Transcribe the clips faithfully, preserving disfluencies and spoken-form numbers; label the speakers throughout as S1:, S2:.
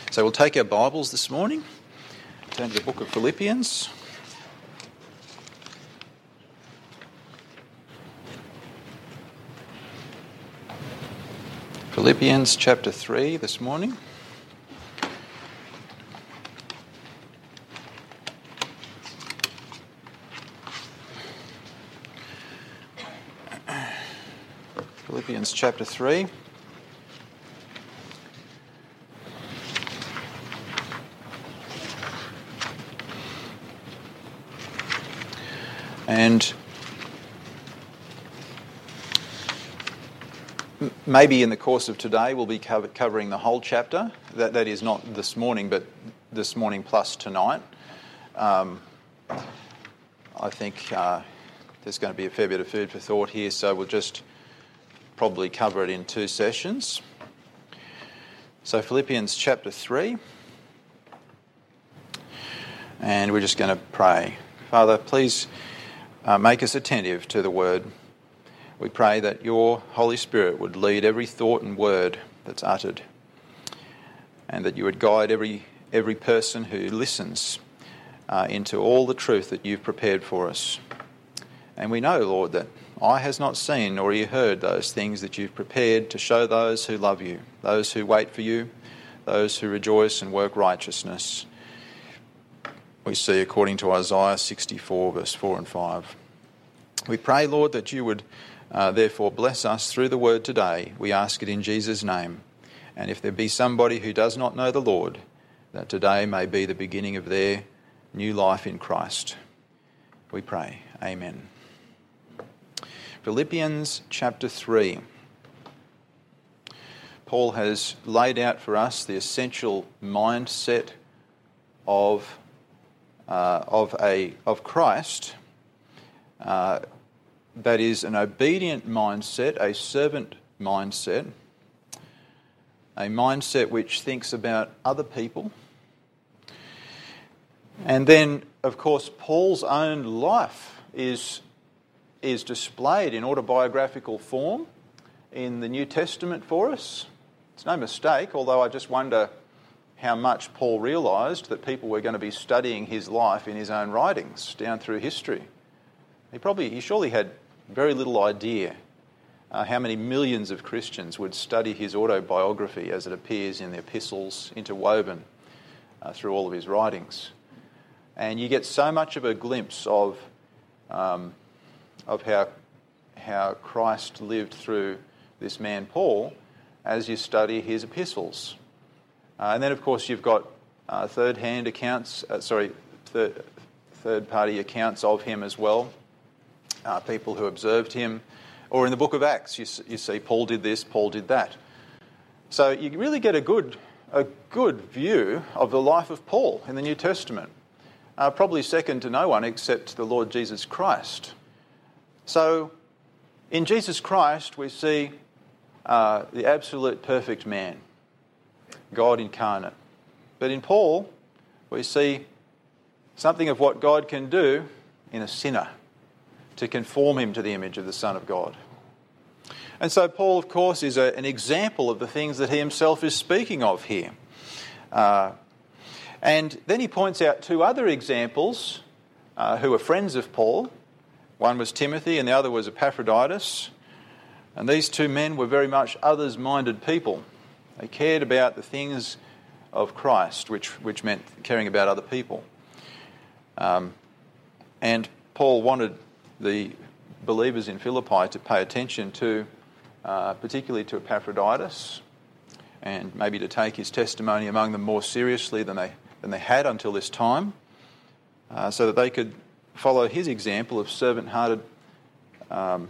S1: So we'll take our Bibles this morning, turn to the book of Philippians. Philippians chapter three this morning. Philippians chapter three. And maybe in the course of today we'll be cover- covering the whole chapter. That that is not this morning, but this morning plus tonight. Um, I think uh, there's going to be a fair bit of food for thought here, so we'll just probably cover it in two sessions. So Philippians chapter three, and we're just going to pray. Father, please uh, make us attentive to the word. We pray that your Holy Spirit would lead every thought and word that's uttered, and that you would guide every every person who listens uh, into all the truth that you've prepared for us. And we know, Lord, that eye has not seen nor ear heard those things that you've prepared to show those who love you, those who wait for you, those who rejoice and work righteousness. We see according to Isaiah sixty-four, verse four and five. We pray, Lord, that you would uh, therefore bless us through the word today. We ask it in Jesus' name. And if there be somebody who does not know the Lord, that today may be the beginning of their new life in Christ. We pray. Amen. Philippians chapter three. Paul has laid out for us the essential mindset of uh, of a of Christ. Uh, that is an obedient mindset, a servant mindset, a mindset which thinks about other people. And then, of course, Paul's own life is is displayed in autobiographical form in the New Testament for us. It's no mistake, although I just wonder how much Paul realised that people were going to be studying his life in his own writings down through history. He probably, he surely had very little idea uh, how many millions of Christians would study his autobiography as it appears in the epistles, interwoven uh, through all of his writings. And you get so much of a glimpse of um, of how how Christ lived through this man Paul as you study his epistles. Uh, and then, of course, you've got uh, third-hand accounts, uh, sorry, third, third-party accounts of him as well, uh, people who observed him. Or in the book of Acts, you, you see Paul did this, Paul did that. So you really get a good, a good view of the life of Paul in the New Testament, uh, probably second to no one except the Lord Jesus Christ. So in Jesus Christ, we see uh, the absolute perfect man, God incarnate. But in Paul, we see something of what God can do in a sinner to conform him to the image of the Son of God. And so Paul, of course, is a, an example of the things that he himself is speaking of here. Uh, and then he points out two other examples uh, who are friends of Paul. One was Timothy and the other was Epaphroditus. And these two men were very much others-minded people. They cared about the things of Christ, which which meant caring about other people. Um, and Paul wanted the believers in Philippi to pay attention to, uh, particularly to Epaphroditus, and maybe to take his testimony among them more seriously than they than they had until this time, uh, so that they could follow his example of servant-hearted um,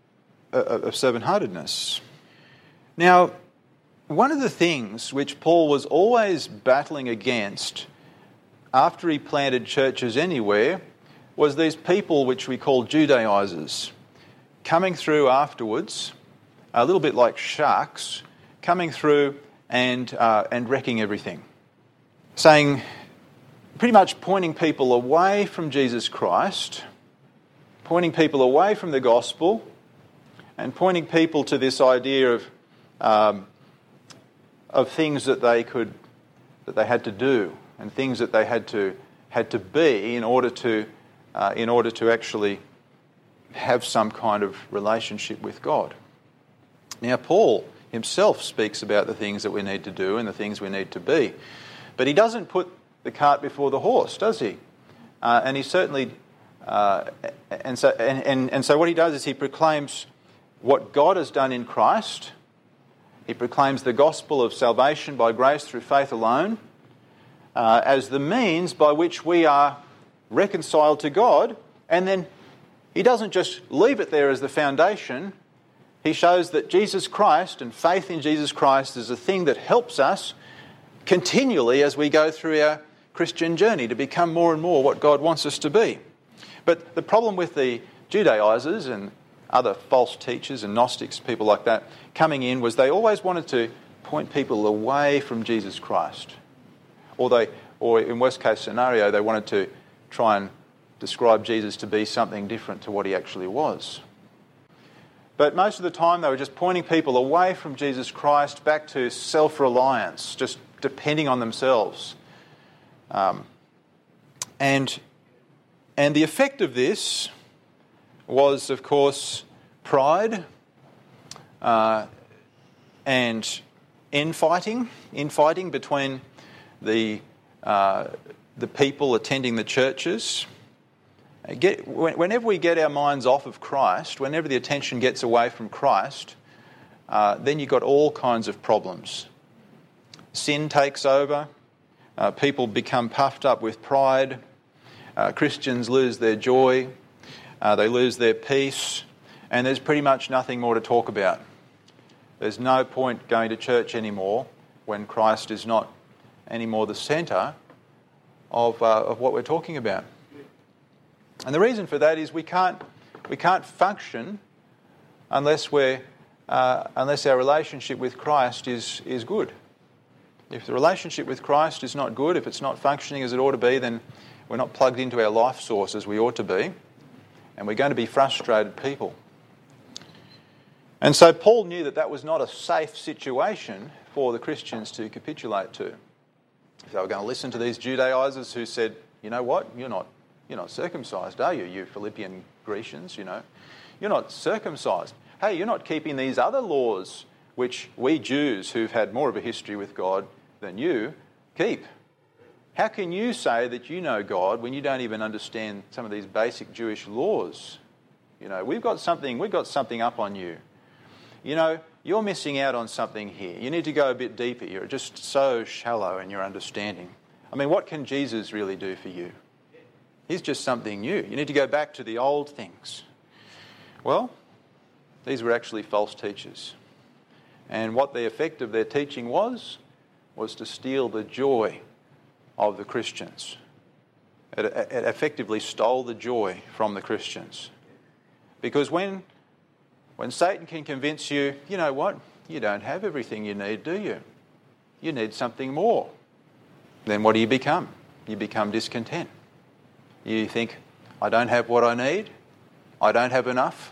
S1: of servant-heartedness. Now, one of the things which Paul was always battling against after he planted churches anywhere was these people which we call Judaizers, coming through afterwards, a little bit like sharks, coming through and uh, and wrecking everything. Saying, pretty much pointing people away from Jesus Christ, pointing people away from the gospel, and pointing people to this idea of um, of things that they could that they had to do and things that they had to had to be in order to uh, in order to actually have some kind of relationship with God. Now, Paul himself speaks about the things that we need to do and the things we need to be, but he doesn't put the cart before the horse, does he? Uh, and he certainly, uh, and so and, and and so what he does is he proclaims what God has done in Christ. He proclaims the gospel of salvation by grace through faith alone uh, as the means by which we are reconciled to God. And then he doesn't just leave it there as the foundation. He shows that Jesus Christ and faith in Jesus Christ is a thing that helps us continually as we go through our Christian journey to become more and more what God wants us to be. But the problem with the Judaizers and other false teachers and Gnostics, people like that, coming in was they always wanted to point people away from Jesus Christ. Or they, or in worst case scenario, they wanted to try and describe Jesus to be something different to what he actually was. But most of the time they were just pointing people away from Jesus Christ back to self-reliance, just depending on themselves. Um, and, and the effect of this was, of course, pride uh, and infighting, infighting between the uh, the people attending the churches. Get, whenever we get our minds off of Christ, whenever the attention gets away from Christ, uh, then you've got all kinds of problems. Sin takes over. Uh, people become puffed up with pride. Uh, Christians lose their joy. Uh, they lose their peace. And there's pretty much nothing more to talk about. There's no point going to church anymore when Christ is not anymore the centre of uh, of what we're talking about. And the reason for that is we can't we can't function unless we're uh, unless our relationship with Christ is is good. If the relationship with Christ is not good, if it's not functioning as it ought to be, then we're not plugged into our life source as we ought to be, and we're going to be frustrated people. And so Paul knew that that was not a safe situation for the Christians to capitulate to. If they were going to listen to these Judaizers who said, you know what, you're not you're not circumcised, are you, you Philippian Grecians, you know? You're not circumcised. Hey, you're not keeping these other laws which we Jews who've had more of a history with God than you keep. How can you say that you know God when you don't even understand some of these basic Jewish laws? You know, we've got something, we've got something up on you. You know, you're missing out on something here. You need to go a bit deeper. You're just so shallow in your understanding. I mean, what can Jesus really do for you? He's just something new. You need to go back to the old things. Well, these were actually false teachers. And what the effect of their teaching was, was to steal the joy of the Christians. It, it effectively stole the joy from the Christians. Because when, when Satan can convince you, you know what, you don't have everything you need, do you? You need something more. Then what do you become? You become discontent. You think, I don't have what I need. I don't have enough.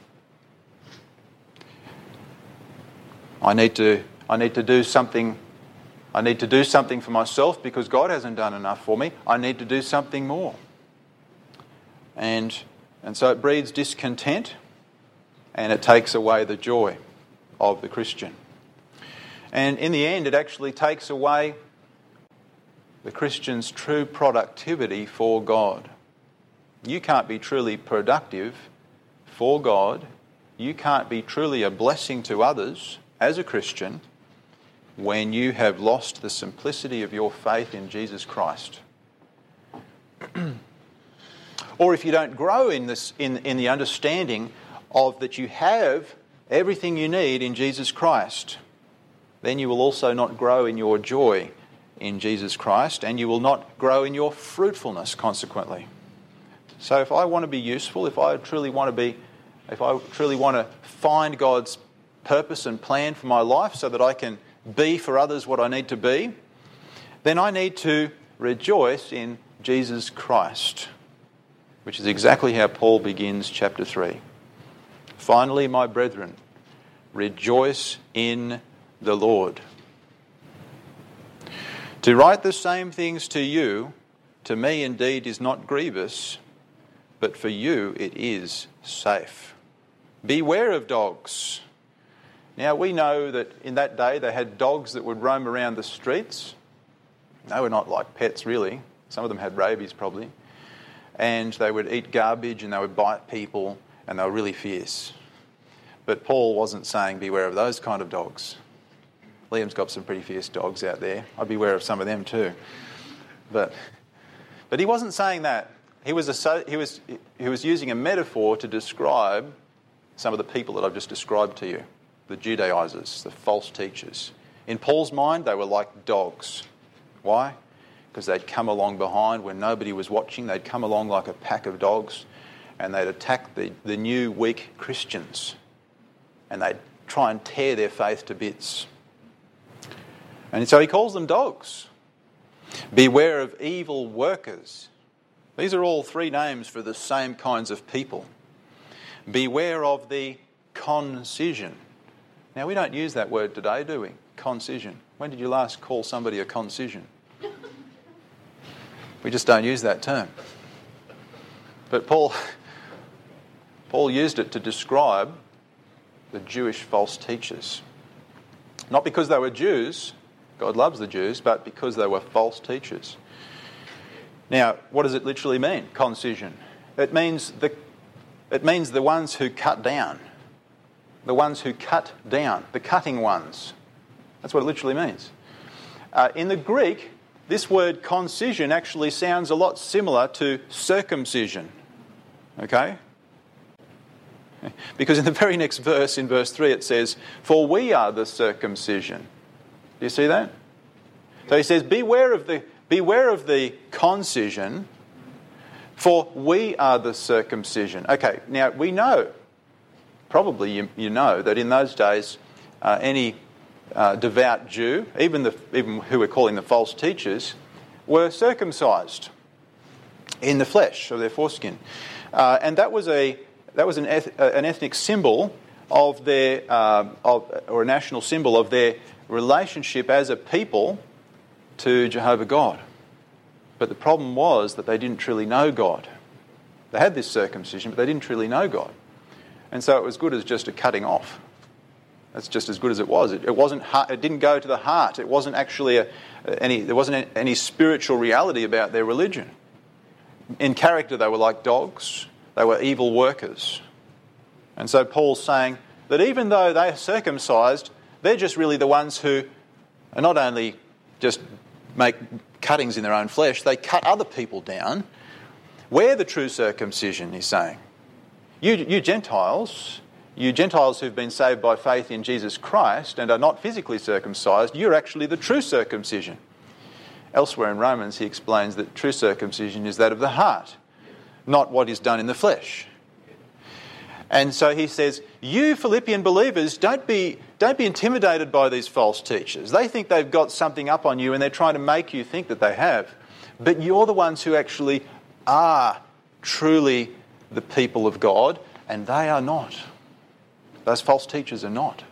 S1: I need to I need to do something I need to do something for myself because God hasn't done enough for me. I need to do something more. And and so it breeds discontent and it takes away the joy of the Christian. And in the end, it actually takes away the Christian's true productivity for God. You can't be truly productive for God. You can't be truly a blessing to others as a Christian when you have lost the simplicity of your faith in Jesus Christ. Or if you don't grow in this in, in the understanding of that you have everything you need in Jesus Christ, then you will also not grow in your joy in Jesus Christ, and you will not grow in your fruitfulness consequently. So if I want to be useful, if I truly want to be, if I truly want to find God's purpose and plan for my life so that I can be for others what I need to be, then I need to rejoice in Jesus Christ, which is exactly how Paul begins chapter three. Finally, my brethren, rejoice in the Lord. To write the same things to you, to me indeed is not grievous, but for you it is safe. Beware of dogs. Now we know that in that day they had dogs that would roam around the streets. They were not like pets really. Some of them had rabies probably. And they would eat garbage and they would bite people and they were really fierce. But Paul wasn't saying beware of those kind of dogs. Liam's got some pretty fierce dogs out there. I'd be aware of some of them too. But but he wasn't saying that. He was a, he was he was using a metaphor to describe some of the people that I've just described to you, the Judaizers, the false teachers. In Paul's mind, they were like dogs. Why? Because they'd come along behind when nobody was watching. They'd come along like a pack of dogs and they'd attack the, the new weak Christians and they'd try and tear their faith to bits. And so he calls them dogs. Beware of evil workers. These are all three names for the same kinds of people. Beware of the concision. Now, we don't use that word today, do we? Concision. When did you last call somebody a concision? We just don't use that term. But Paul, Paul used it to describe the Jewish false teachers. Not because they were Jews, God loves the Jews, but because they were false teachers. Now, what does it literally mean, concision? It means the it means the ones who cut down. The ones who cut down, the cutting ones. That's what it literally means. Uh, in the Greek, this word concision actually sounds a lot similar to circumcision. Okay? Because in the very next verse, in verse three, it says, "For we are the circumcision." Do you see that? So he says, beware of the beware of the concision, for we are the circumcision. Okay, now we know, probably you, you know, that in those days, uh, any uh, devout Jew, even the even who we're calling the false teachers, were circumcised in the flesh of their foreskin, uh, and that was a that was an eth- an ethnic symbol of their uh, of or a national symbol of their relationship as a people to Jehovah God. But the problem was that they didn't truly know God. They had this circumcision, but they didn't truly know God. And so it was good as just a cutting off. That's just as good as it was. It, it wasn't. It didn't go to the heart. It wasn't actually a, any. There wasn't any spiritual reality about their religion. In character, they were like dogs. They were evil workers. And so Paul's saying that even though they are circumcised, they're just really the ones who are not only just make cuttings in their own flesh, they cut other people down. We're the true circumcision, he's saying. You, you Gentiles, you Gentiles who've been saved by faith in Jesus Christ and are not physically circumcised, you're actually the true circumcision. Elsewhere in Romans, he explains that true circumcision is that of the heart, not what is done in the flesh. And so he says, you Philippian believers, don't be don't be intimidated by these false teachers. They think they've got something up on you and they're trying to make you think that they have. But you're the ones who actually are truly the people of God, and they are not. Those false teachers are not.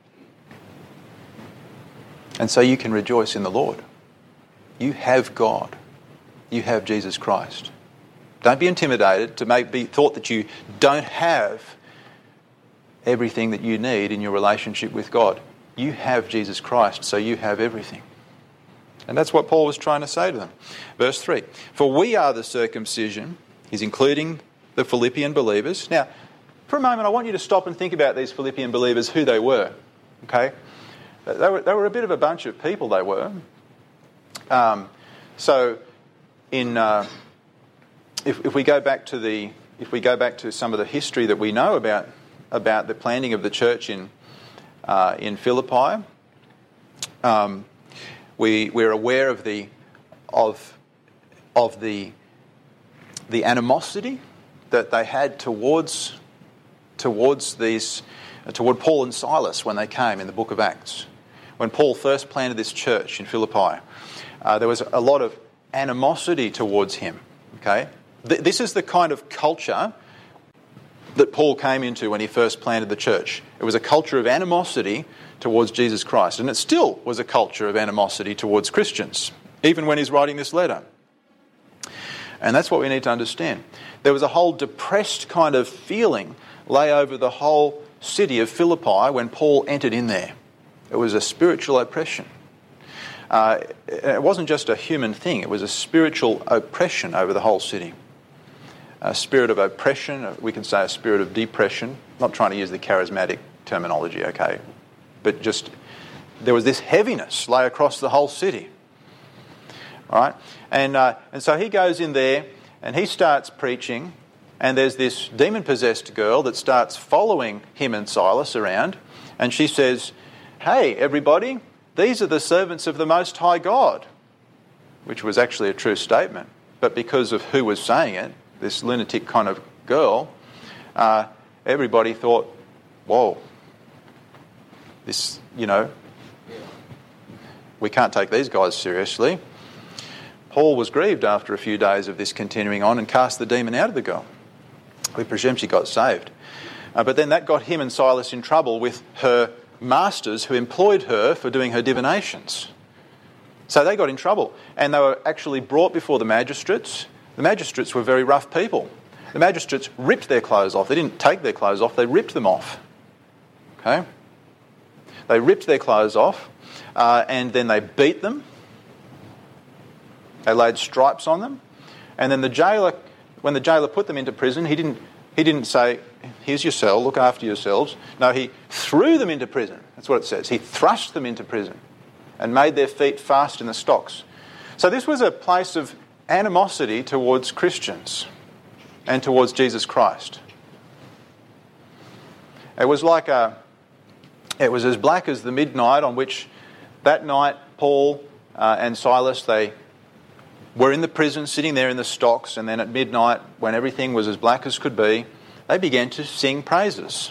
S1: And so you can rejoice in the Lord. You have God. You have Jesus Christ. Don't be intimidated to make be thought that you don't have everything that you need in your relationship with God. You have Jesus Christ, so you have everything. And that's what Paul was trying to say to them. Verse three, for we are the circumcision. He's including the Philippian believers. Now, for a moment, I want you to stop and think about these Philippian believers, who they were. Okay? They were, they were a bit of a bunch of people, they were. Um, so, in... Uh, If, if we go back to the, if we go back to some of the history that we know about about the planting of the church in uh, in Philippi, um, we we're aware of the of of the the animosity that they had towards towards these toward Paul and Silas when they came in the book of Acts. When Paul first planted this church in Philippi, uh, there was a lot of animosity towards him. Okay. This is the kind of culture that Paul came into when he first planted the church. It was a culture of animosity towards Jesus Christ, and it still was a culture of animosity towards Christians, even when he's writing this letter. And that's what we need to understand. There was a whole depressed kind of feeling lay over the whole city of Philippi when Paul entered in there. It was a spiritual oppression. Uh, it wasn't just a human thing, it was a spiritual oppression over the whole city. A spirit of oppression, we can say a spirit of depression. I'm not trying to use the charismatic terminology, okay? But just, there was this heaviness lay across the whole city. All right? And, uh, and so he goes in there and he starts preaching, and there's this demon-possessed girl that starts following him and Silas around, and she says, "Hey, everybody, these are the servants of the Most High God," which was actually a true statement. But because of who was saying it, this lunatic kind of girl, uh, everybody thought, whoa, this, you know, we can't take these guys seriously. Paul was grieved after a few days of this continuing on and cast the demon out of the girl. We presume she got saved. Uh, but then that got him and Silas in trouble with her masters who employed her for doing her divinations. So they got in trouble, and they were actually brought before the magistrates. The magistrates were very rough people. The magistrates ripped their clothes off. They didn't take their clothes off, they ripped them off. Okay? They ripped their clothes off, uh, and then they beat them. They laid stripes on them. And then the jailer, when the jailer put them into prison, he didn't, he didn't say, "Here's your cell, look after yourselves." No, he threw them into prison. That's what it says. He thrust them into prison and made their feet fast in the stocks. So this was a place of animosity towards Christians and towards Jesus Christ. It was like a, it was as black as the midnight on which that night Paul uh, and Silas, they were in the prison, sitting there in the stocks, and then at midnight, when everything was as black as could be, they began to sing praises.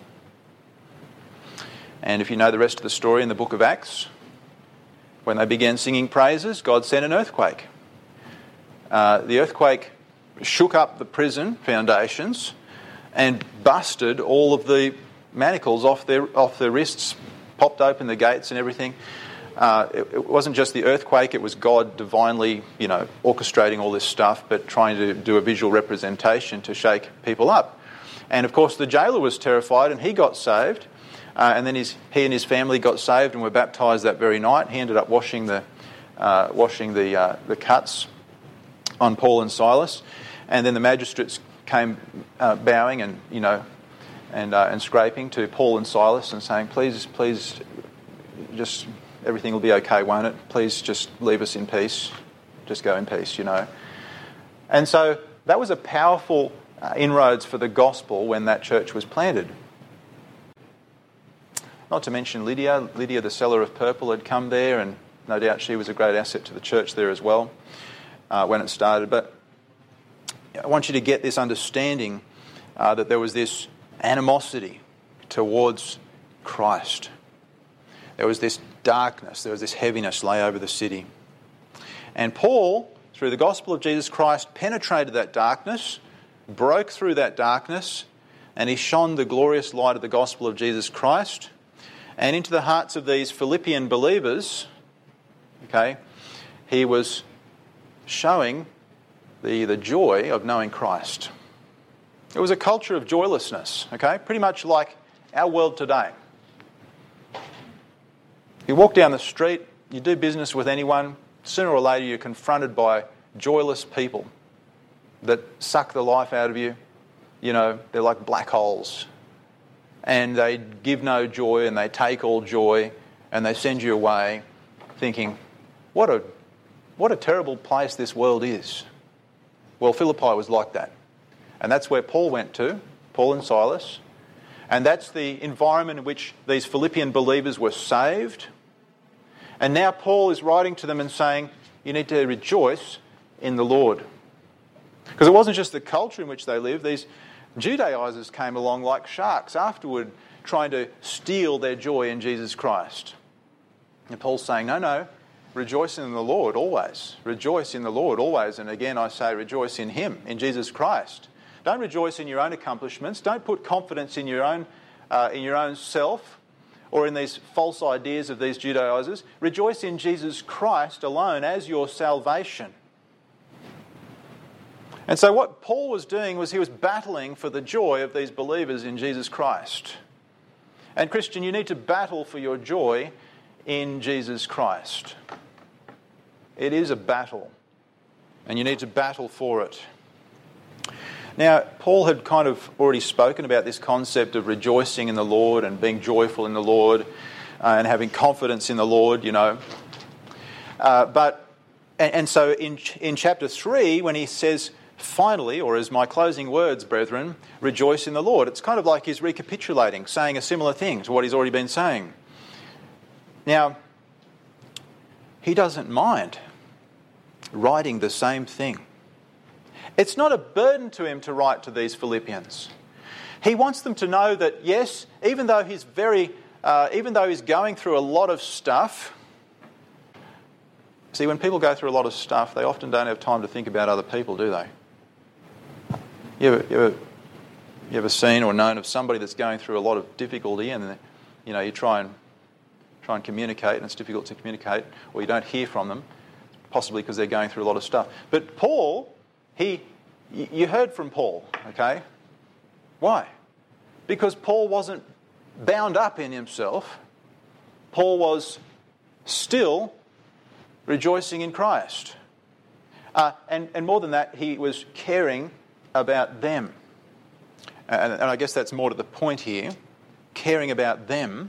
S1: And if you know the rest of the story in the book of Acts, when they began singing praises, God sent an earthquake. Uh, the earthquake shook up the prison foundations and busted all of the manacles off their off their wrists, popped open the gates and everything. Uh, it, it wasn't just the earthquake, it was God divinely, you know, orchestrating all this stuff, but trying to do a visual representation to shake people up. And of course the jailer was terrified and he got saved. Uh, and then his, he and his family got saved and were baptised that very night. He ended up washing the uh, washing the uh, the cuts on Paul and Silas. And then the magistrates came uh, bowing and, you know, and uh, and scraping to Paul and Silas and saying, "Please, please, just everything will be okay, won't it? Please just leave us in peace. Just go in peace," you know. And so that was a powerful uh, inroads for the gospel when that church was planted. Not to mention Lydia. Lydia, the seller of purple, had come there, and no doubt she was a great asset to the church there as well uh, when it started. But I want you to get this understanding uh, that there was this animosity towards Christ. There was this darkness, there was this heaviness lay over the city. And Paul, through the gospel of Jesus Christ, penetrated that darkness, broke through that darkness, and he shone the glorious light of the gospel of Jesus Christ and into the hearts of these Philippian believers. Okay, he was showing the, the joy of knowing Christ. It was a culture of joylessness, okay, pretty much like our world today. You walk down the street, you do business with anyone, sooner or later you're confronted by joyless people that suck the life out of you. You know, they're like black holes. And they give no joy and they take all joy and they send you away thinking, what a what a terrible place this world is. Well, Philippi was like that. And that's where Paul went to, Paul and Silas. And that's the environment in which these Philippian believers were saved. And now Paul is writing to them and saying, you need to rejoice in the Lord. Because it wasn't just the culture in which they lived. These Judaizers came along like sharks afterward, trying to steal their joy in Jesus Christ. And Paul's saying, no, no, rejoice in the Lord always. Rejoice in the Lord always. And again I say rejoice in Him, in Jesus Christ. don't rejoice in your own accomplishments. Don't put confidence in your own, uh, in your own self or in these false ideas of these Judaizers. Rejoice in Jesus Christ alone as your salvation. And so what Paul was doing was he was battling for the joy of these believers in Jesus Christ. And Christian, you need to battle for your joy in Jesus Christ. It is a battle, and you need to battle for it. Now, Paul had kind of already spoken about this concept of rejoicing in the Lord and being joyful in the Lord uh, and having confidence in the Lord, you know. Uh, but and, and so in in chapter three, when he says, finally, or as my closing words, brethren, rejoice in the Lord, it's kind of like he's recapitulating, saying a similar thing to what he's already been saying. Now, he doesn't mind writing the same thing. It's not a burden to him to write to these Philippians. He wants them to know that, yes, even though he's very, uh, even though he's going through a lot of stuff. See, when people go through a lot of stuff, they often don't have time to think about other people, do they? You ever, you ever, you ever seen or known of somebody that's going through a lot of difficulty, and you know you try and try and communicate, and it's difficult to communicate, or you don't hear from them, possibly because they're going through a lot of stuff. But Paul, he, you heard from Paul, okay? Why? Because Paul wasn't bound up in himself. Paul was still rejoicing in Christ. Uh, and, and more than that, he was caring about them. And, and I guess that's more to the point here, caring about them.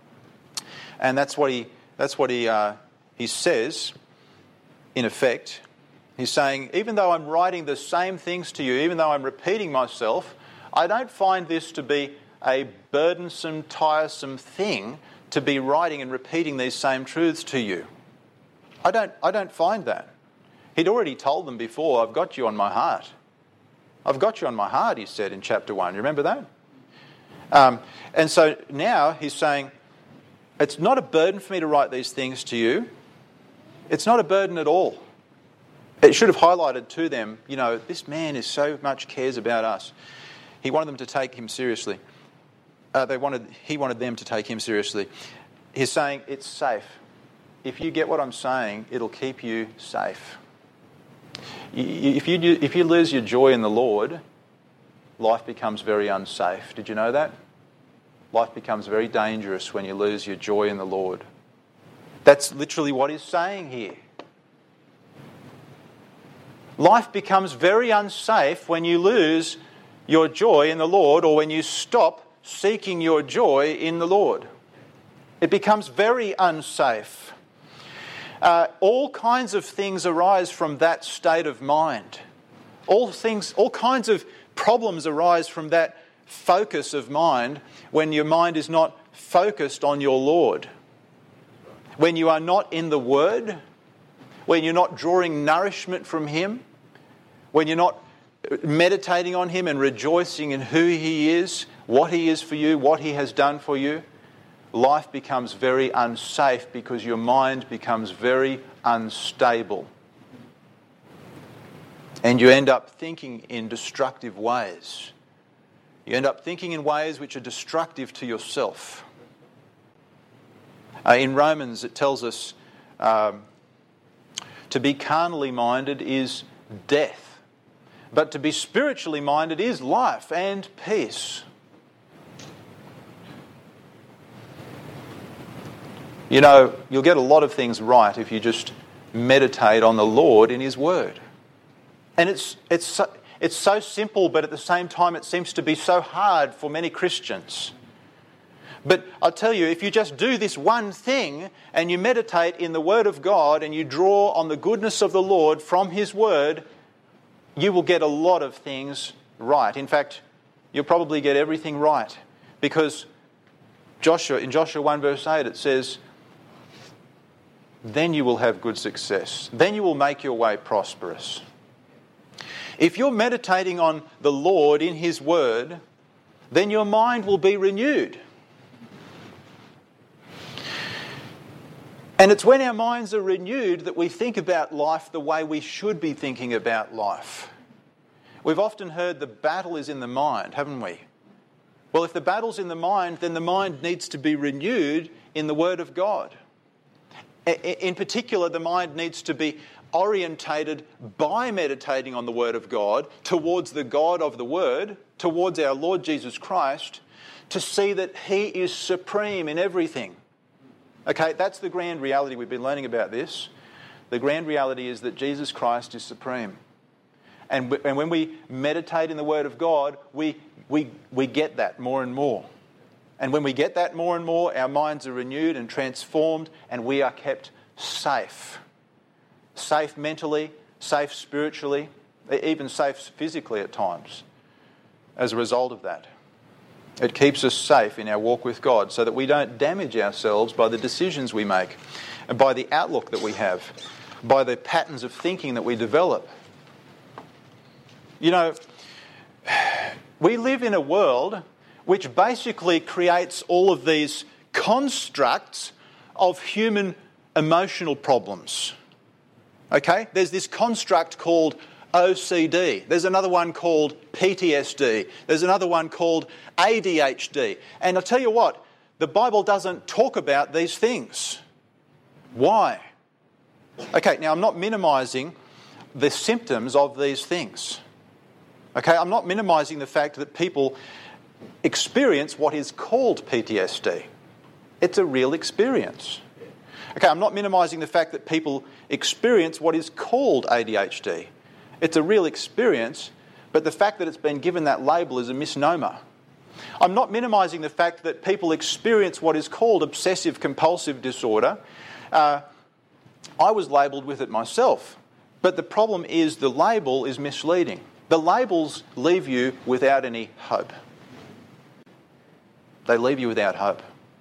S1: And that's what he that's what he uh, he says, in effect. He's saying, even though I'm writing the same things to you, even though I'm repeating myself, I don't find this to be a burdensome, tiresome thing to be writing and repeating these same truths to you. I don't I don't find that. He'd already told them before, I've got you on my heart. I've got you on my heart, he said in chapter one. You remember that? Um, and so now he's saying, it's not a burden for me to write these things to you. It's not a burden at all. It should have highlighted to them, you know, this man is so much cares about us. He wanted them to take him seriously. Uh, they wanted, he wanted them to take him seriously. He's saying, it's safe. If you get what I'm saying, it'll keep you safe. If you, if you lose your joy in the Lord, life becomes very unsafe. Did you know that? Life becomes very dangerous when you lose your joy in the Lord. That's literally what he's saying here. Life becomes very unsafe when you lose your joy in the Lord, or when you stop seeking your joy in the Lord. It becomes very unsafe. Uh, all kinds of things arise from that state of mind. All things, all kinds of problems arise from that focus of mind when your mind is not focused on your Lord. When you are not in the Word, when you're not drawing nourishment from Him, when you're not meditating on Him and rejoicing in who He is, what He is for you, what He has done for you, life becomes very unsafe because your mind becomes very unstable. And you end up thinking in destructive ways. You end up thinking in ways which are destructive to yourself. Uh, in Romans it tells us um, to be carnally minded is death, but to be spiritually minded is life and peace. You know, you'll get a lot of things right if you just meditate on the Lord in His Word. And it's it's so, it's so simple, but at the same time it seems to be so hard for many Christians. But I'll tell you, if you just do this one thing and you meditate in the Word of God and you draw on the goodness of the Lord from His Word, you will get a lot of things right. In fact, you'll probably get everything right. Because Joshua, in Joshua one verse eight it says, then you will have good success. Then you will make your way prosperous. If you're meditating on the Lord in His Word, then your mind will be renewed. And it's when our minds are renewed that we think about life the way we should be thinking about life. We've often heard the battle is in the mind, haven't we? Well, if the battle's in the mind, then the mind needs to be renewed in the Word of God. In particular, the mind needs to be orientated by meditating on the Word of God towards the God of the Word, towards our Lord Jesus Christ, to see that He is supreme in everything. Okay, that's the grand reality. We've been learning about this. The grand reality is that Jesus Christ is supreme. And, w- and when we meditate in the Word of God, we, we, we get that more and more. And when we get that more and more, our minds are renewed and transformed, and we are kept safe. Safe mentally, safe spiritually, even safe physically at times as a result of that. It keeps us safe in our walk with God so that we don't damage ourselves by the decisions we make and by the outlook that we have, by the patterns of thinking that we develop. You know, we live in a world which basically creates all of these constructs of human emotional problems. Okay? There's this construct called O C D. There's another one called P T S D. There's another one called A D H D. And I'll tell you what, the Bible doesn't talk about these things. Why? Okay, now I'm not minimising the symptoms of these things. Okay, I'm not minimising the fact that people experience what is called P T S D. It's a real experience. Okay, I'm not minimising the fact that people experience what is called A D H D. It's a real experience, but the fact that it's been given that label is a misnomer. I'm not minimising the fact that people experience what is called obsessive compulsive disorder. Uh, I was labelled with it myself, but the problem is the label is misleading. The labels leave you without any hope. They leave you without hope.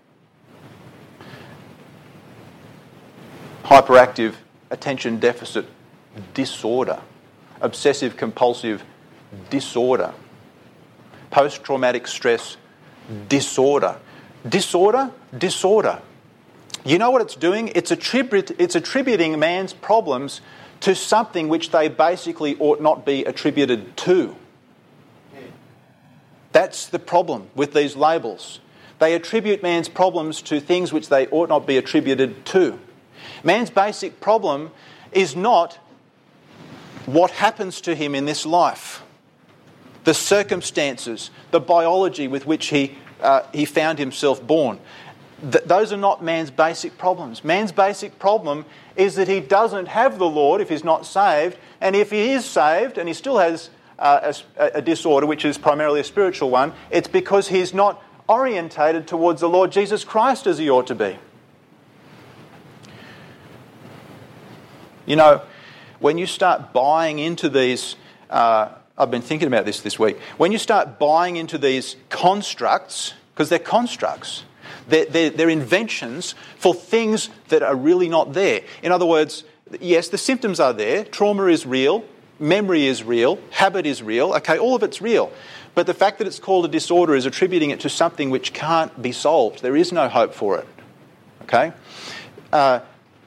S1: Hyperactive attention deficit disorder, obsessive compulsive disorder, post-traumatic stress disorder. Disorder, disorder. You know what it's doing? It's, attribute, it's attributing man's problems to something which they basically ought not be attributed to. That's the problem with these labels. They attribute man's problems to things which they ought not be attributed to. Man's basic problem is not what happens to him in this life, the circumstances, the biology with which he, uh, he found himself born. Th- those are not man's basic problems. Man's basic problem is that he doesn't have the Lord if he's not saved, and if he is saved and he still has uh, a, a disorder, which is primarily a spiritual one, it's because he's not orientated towards the Lord Jesus Christ as he ought to be. You know, when you start buying into these, uh, I've been thinking about this this week, when you start buying into these constructs, because they're constructs, they're, they're, they're inventions for things that are really not there. In other words, yes, the symptoms are there, trauma is real, memory is real, habit is real, okay, all of it's real. But the fact that it's called a disorder is attributing it to something which can't be solved. There is no hope for it, okay? Uh,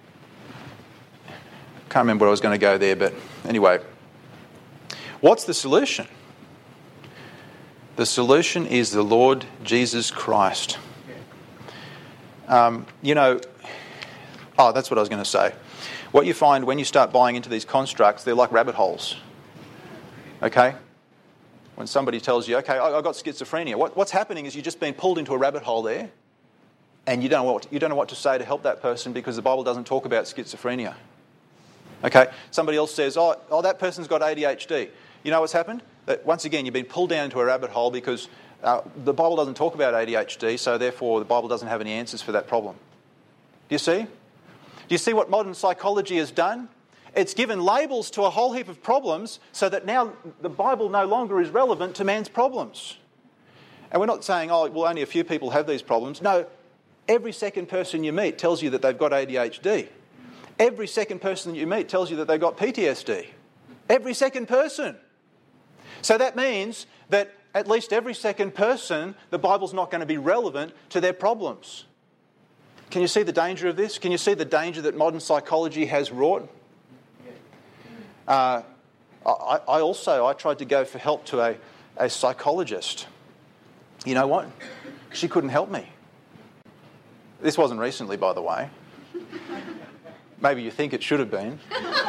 S1: Can't remember where I was going to go there, but anyway. What's the solution? The solution is the Lord Jesus Christ. Um, you know, oh, that's what I was going to say. What you find when you start buying into these constructs, they're like rabbit holes. Okay? When somebody tells you, okay, I've got schizophrenia, what, what's happening is you've just been pulled into a rabbit hole there, and you don't know what, you don't know what to say to help that person because the Bible doesn't talk about schizophrenia. Okay, somebody else says, oh, oh, that person's got A D H D. You know what's happened? That once again, you've been pulled down into a rabbit hole because uh, the Bible doesn't talk about A D H D, so therefore the Bible doesn't have any answers for that problem. Do you see? Do you see what modern psychology has done? It's given labels to a whole heap of problems so that now the Bible no longer is relevant to man's problems. And we're not saying, oh, well, only a few people have these problems. No, every second person you meet tells you that they've got A D H D. Every second person that you meet tells you that they've got P T S D. Every second person. So that means that at least every second person, the Bible's not going to be relevant to their problems. Can you see the danger of this? Can you see the danger that modern psychology has wrought? Uh, I, I also, I tried to go for help to a, a psychologist. You know what? She couldn't help me. This wasn't recently, by the way. Maybe you think it should have been.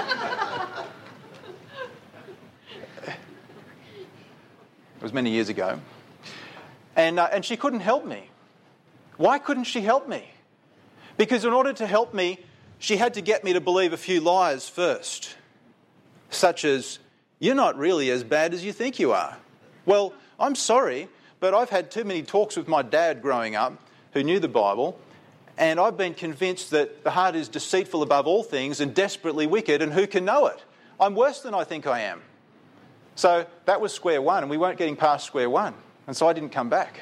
S1: It was many years ago. And, uh, and she couldn't help me. Why couldn't she help me? Because in order to help me, she had to get me to believe a few lies first. Such as, you're not really as bad as you think you are. Well, I'm sorry, but I've had too many talks with my dad growing up, who knew the Bible, and I've been convinced that the heart is deceitful above all things and desperately wicked, and who can know it? I'm worse than I think I am. So that was square one, and we weren't getting past square one, and so I didn't come back.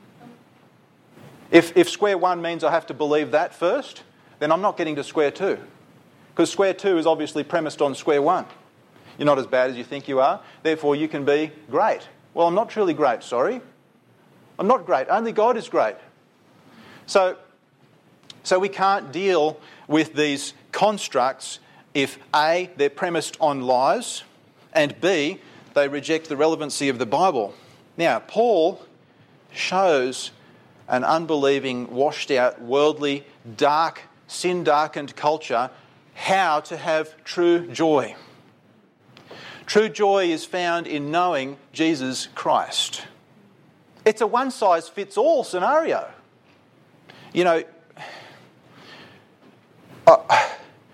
S1: If, if square one means I have to believe that first, then I'm not getting to square two, because square two is obviously premised on square one. You're not as bad as you think you are, therefore you can be great. Well, I'm not truly great, sorry. I'm not great. Only God is great. So, so we can't deal with these constructs if A, they're premised on lies, and B, they reject the relevancy of the Bible. Now, Paul shows an unbelieving, washed-out, worldly, dark, sin-darkened culture how to have true joy. True joy is found in knowing Jesus Christ. It's a one-size-fits-all scenario. You know, uh,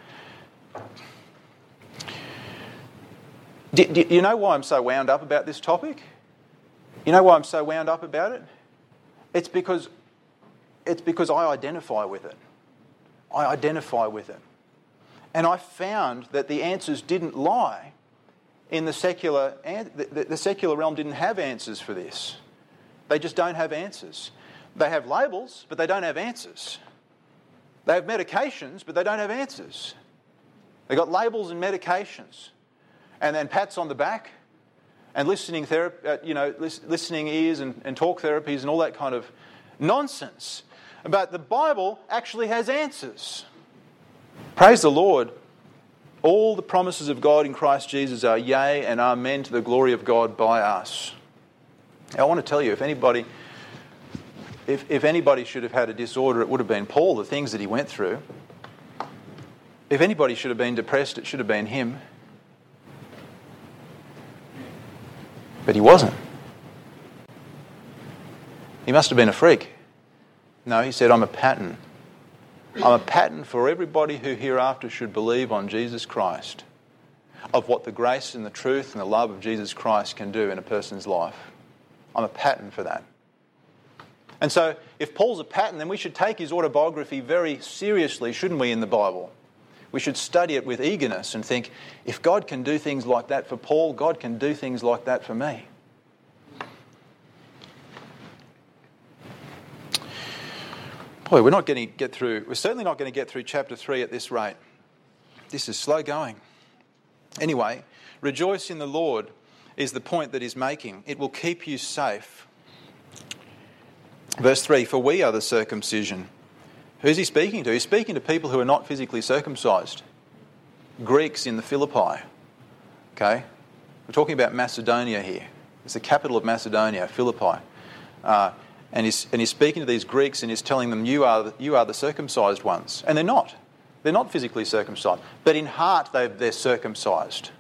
S1: do, do you know why I'm so wound up about this topic? You know why I'm so wound up about it? It's because, it's because I identify with it. I identify with it. And I found that the answers didn't lie in the secular, the, the secular realm didn't have answers for this. They just don't have answers. They have labels, but they don't have answers. They have medications, but they don't have answers. They've got labels and medications, and then pats on the back, and listening therapy, uh, you know, lis- listening ears and, and talk therapies and all that kind of nonsense. But the Bible actually has answers. Praise the Lord. All the promises of God in Christ Jesus are yea and amen to the glory of God by us. Now, I want to tell you, if anybody, if, if anybody should have had a disorder, it would have been Paul, the things that he went through. If anybody should have been depressed, it should have been him. But he wasn't. He must have been a freak. No, he said, I'm a pattern. I'm a pattern for everybody who hereafter should believe on Jesus Christ, of what the grace and the truth and the love of Jesus Christ can do in a person's life. I'm a pattern for that. And so, if Paul's a pattern, then we should take his autobiography very seriously, shouldn't we, in the Bible? We should study it with eagerness and think, if God can do things like that for Paul, God can do things like that for me. Boy, we're not going to get through, we're certainly not going to get through chapter three at this rate. This is slow going. Anyway, rejoice in the Lord is the point that he's making. It will keep you safe. Verse three, for we are the circumcision. Who's he speaking to? He's speaking to people who are not physically circumcised. Greeks in the Philippi. Okay? We're talking about Macedonia here. It's the capital of Macedonia, Philippi. Uh, and, he's, and he's speaking to these Greeks and he's telling them, you are, the, you are the circumcised ones. And they're not. They're not physically circumcised. But in heart, they're, they're circumcised.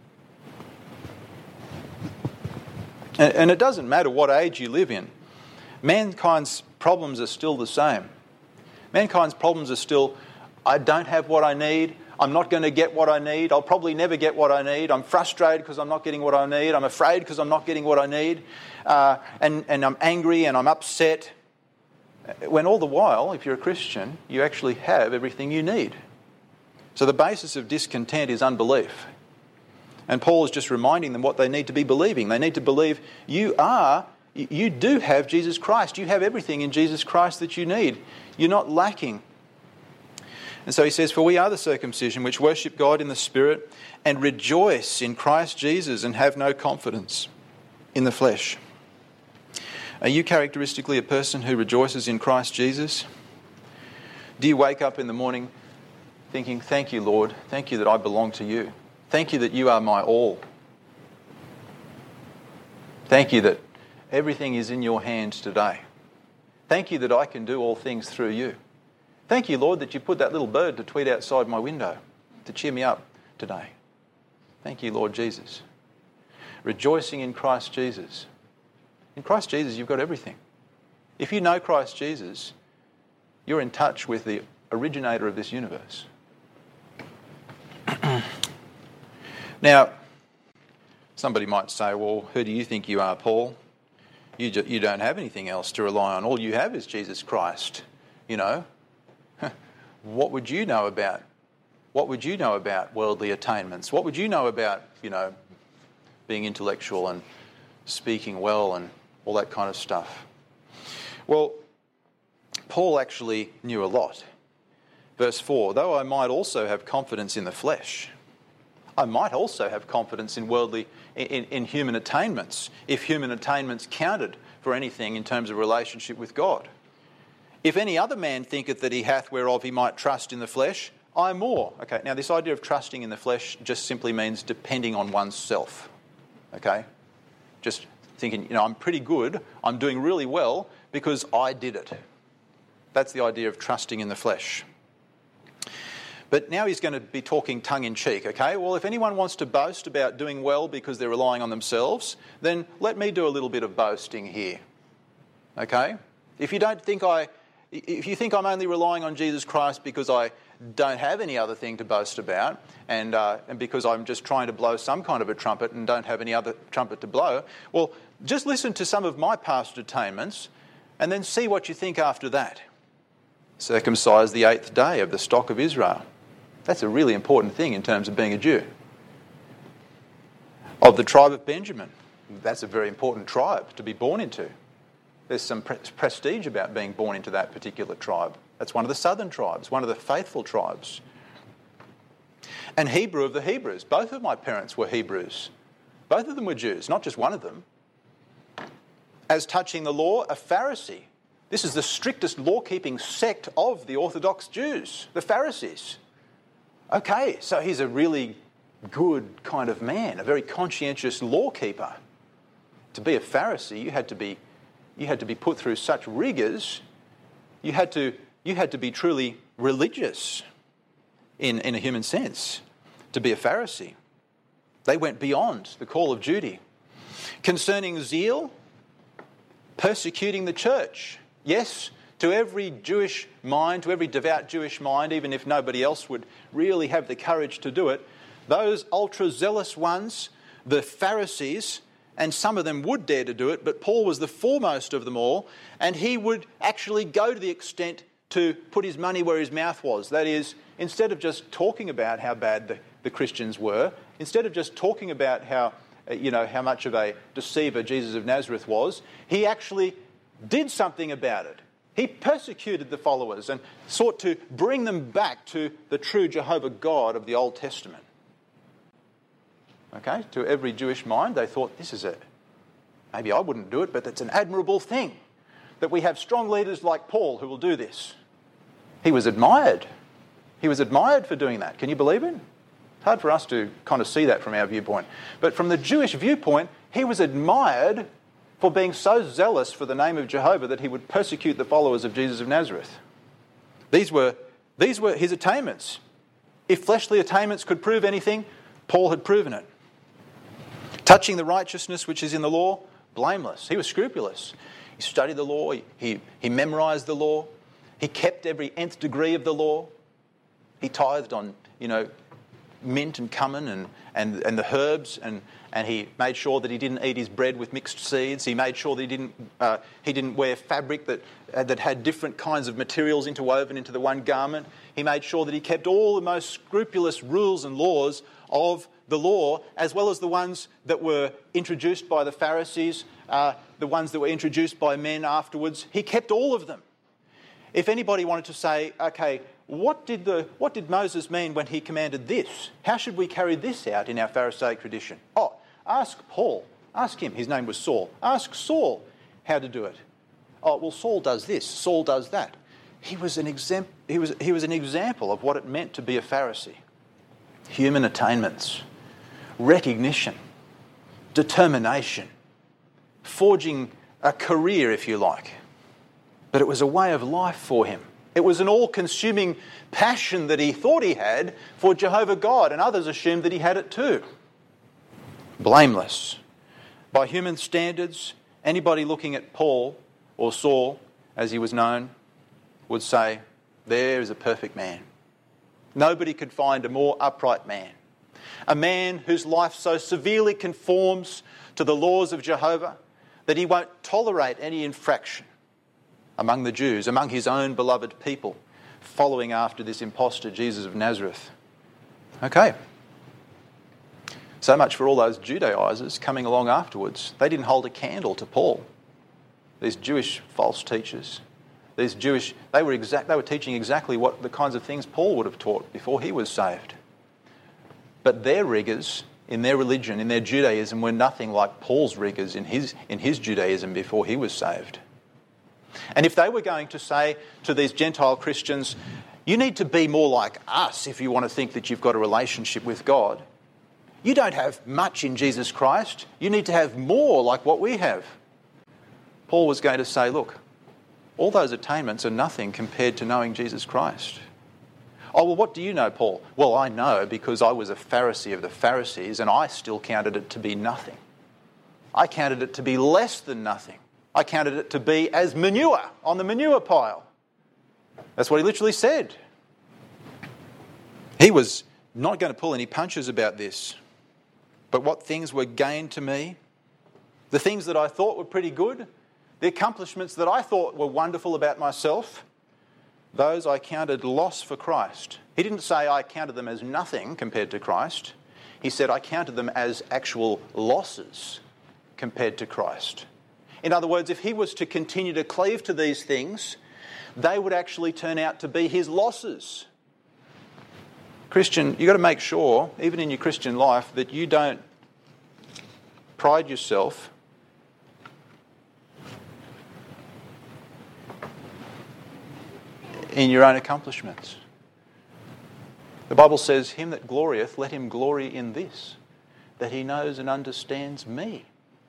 S1: And, and it doesn't matter what age you live in. Mankind's problems are still the same. Mankind's problems are still, I don't have what I need, I'm not going to get what I need, I'll probably never get what I need, I'm frustrated because I'm not getting what I need, I'm afraid because I'm not getting what I need, uh, and, and I'm angry and I'm upset. When all the while, if you're a Christian, you actually have everything you need. So the basis of discontent is unbelief. And Paul is just reminding them what they need to be believing. They need to believe you are You do have Jesus Christ. You have everything in Jesus Christ that you need. You're not lacking. And so he says, for we are the circumcision which worship God in the Spirit and rejoice in Christ Jesus and have no confidence in the flesh. Are you characteristically a person who rejoices in Christ Jesus? Do you wake up in the morning thinking, thank you, Lord. Thank you that I belong to you. Thank you that you are my all. Thank you that everything is in your hands today. Thank you that I can do all things through you. Thank you, Lord, that you put that little bird to tweet outside my window to cheer me up today. Thank you, Lord Jesus. Rejoicing in Christ Jesus. In Christ Jesus, you've got everything. If you know Christ Jesus, you're in touch with the originator of this universe. Now, somebody might say, well, who do you think you are, Paul? You, ju- you don't have anything else to rely on. All you have is Jesus Christ. You know, what would you know about? What would you know about worldly attainments? What would you know about, you know, being intellectual and speaking well and all that kind of stuff? Well, Paul actually knew a lot. Verse four, though I might also have confidence in the flesh, I might also have confidence in worldly, in, in human attainments, if human attainments counted for anything in terms of relationship with God. If any other man thinketh that he hath whereof he might trust in the flesh, I more. Okay, now this idea of trusting in the flesh just simply means depending on oneself. Okay? Just thinking, you know, I'm pretty good, I'm doing really well because I did it. That's the idea of trusting in the flesh. But now he's going to be talking tongue-in-cheek, okay? Well, if anyone wants to boast about doing well because they're relying on themselves, then let me do a little bit of boasting here, okay? If you don't think I, if you think I'm only relying on Jesus Christ because I don't have any other thing to boast about, and uh, and because I'm just trying to blow some kind of a trumpet and don't have any other trumpet to blow, well, just listen to some of my past attainments, and then see what you think after that. Circumcised the eighth day of the stock of Israel. That's a really important thing in terms of being a Jew. Of the tribe of Benjamin. That's a very important tribe to be born into. There's some pre- prestige about being born into that particular tribe. That's one of the southern tribes, one of the faithful tribes. And Hebrew of the Hebrews. Both of my parents were Hebrews. Both of them were Jews, not just one of them. As touching the law, a Pharisee. This is the strictest law-keeping sect of the Orthodox Jews, the Pharisees. Okay, so he's a really good kind of man, a very conscientious law-keeper. To be a Pharisee, you had to be, you had to be put through such rigours. You had to, you had to be truly religious, in, in a human sense, to be a Pharisee. They went beyond the call of duty. Concerning zeal, persecuting the church. Yes, to every Jewish mind, to every devout Jewish mind, even if nobody else would really have the courage to do it, those ultra-zealous ones, the Pharisees, and some of them would dare to do it, but Paul was the foremost of them all, and he would actually go to the extent to put his money where his mouth was. That is, instead of just talking about how bad the, the Christians were, instead of just talking about how, you know, how much of a deceiver Jesus of Nazareth was, he actually did something about it. He persecuted the followers and sought to bring them back to the true Jehovah God of the Old Testament. Okay, to every Jewish mind, they thought, this is it. Maybe I wouldn't do it, but it's an admirable thing that we have strong leaders like Paul who will do this. He was admired. He was admired for doing that. Can you believe it? It's hard for us to kind of see that from our viewpoint. But from the Jewish viewpoint, he was admired for being so zealous for the name of Jehovah that he would persecute the followers of Jesus of Nazareth. These were, these were his attainments. If fleshly attainments could prove anything, Paul had proven it. Touching the righteousness which is in the law, blameless. He was scrupulous. He studied the law, he, he, he memorised the law, he kept every nth degree of the law. He tithed on, you know, mint and cumin and, and, and the herbs, and, and he made sure that he didn't eat his bread with mixed seeds. He made sure that he didn't uh, he didn't wear fabric that uh, that had different kinds of materials interwoven into the one garment. He made sure that he kept all the most scrupulous rules and laws of the law, as well as the ones that were introduced by the Pharisees, uh, the ones that were introduced by men afterwards. He kept all of them. If anybody wanted to say, okay, what did the what did Moses mean when he commanded this? How should we carry this out in our Pharisaic tradition? Oh, ask Paul. Ask him. His name was Saul. Ask Saul how to do it. Oh, well, Saul does this. Saul does that. He was an exam- he was he was an example of what it meant to be a Pharisee. Human attainments, recognition, determination, forging a career, if you like. But it was a way of life for him. It was an all-consuming passion that he thought he had for Jehovah God, and others assumed that he had it too. Blameless. By human standards, anybody looking at Paul, or Saul, as he was known, would say, there is a perfect man. Nobody could find a more upright man. A man whose life so severely conforms to the laws of Jehovah that he won't tolerate any infraction among the Jews, among his own beloved people, following after this impostor, Jesus of Nazareth. Okay. So much for all those Judaizers coming along afterwards. They didn't hold a candle to Paul. These Jewish false teachers, these Jewish, they were exact, they were teaching exactly what the kinds of things Paul would have taught before he was saved. But their rigours in their religion, in their Judaism, were nothing like Paul's rigours in his, in his Judaism before he was saved. And if they were going to say to these Gentile Christians, you need to be more like us if you want to think that you've got a relationship with God. You don't have much in Jesus Christ. You need to have more like what we have. Paul was going to say, look, all those attainments are nothing compared to knowing Jesus Christ. Oh, well, what do you know, Paul? Well, I know because I was a Pharisee of the Pharisees and I still counted it to be nothing. I counted it to be less than nothing. I counted it to be as manure on the manure pile. That's what he literally said. He was not going to pull any punches about this. But what things were gained to me, the things that I thought were pretty good, the accomplishments that I thought were wonderful about myself, those I counted loss for Christ. He didn't say I counted them as nothing compared to Christ. He said I counted them as actual losses compared to Christ. In other words, if he was to continue to cleave to these things, they would actually turn out to be his losses. Christian, you've got to make sure, even in your Christian life, that you don't pride yourself in your own accomplishments. The Bible says, him that glorieth, let him glory in this, that he knows and understands me.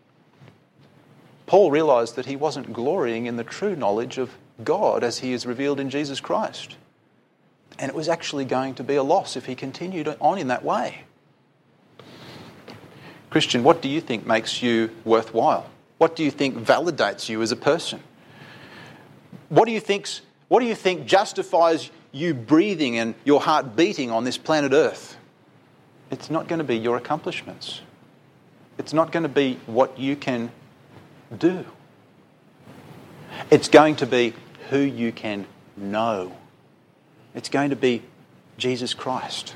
S1: Paul realised that he wasn't glorying in the true knowledge of God as he is revealed in Jesus Christ. And it was actually going to be a loss if he continued on in that way. Christian, what do you think makes you worthwhile? What do you think validates you as a person? What do you think's, what do you think justifies you breathing and your heart beating on this planet Earth? It's not going to be your accomplishments. It's not going to be what you can do. It's going to be who you can know. It's going to be Jesus Christ.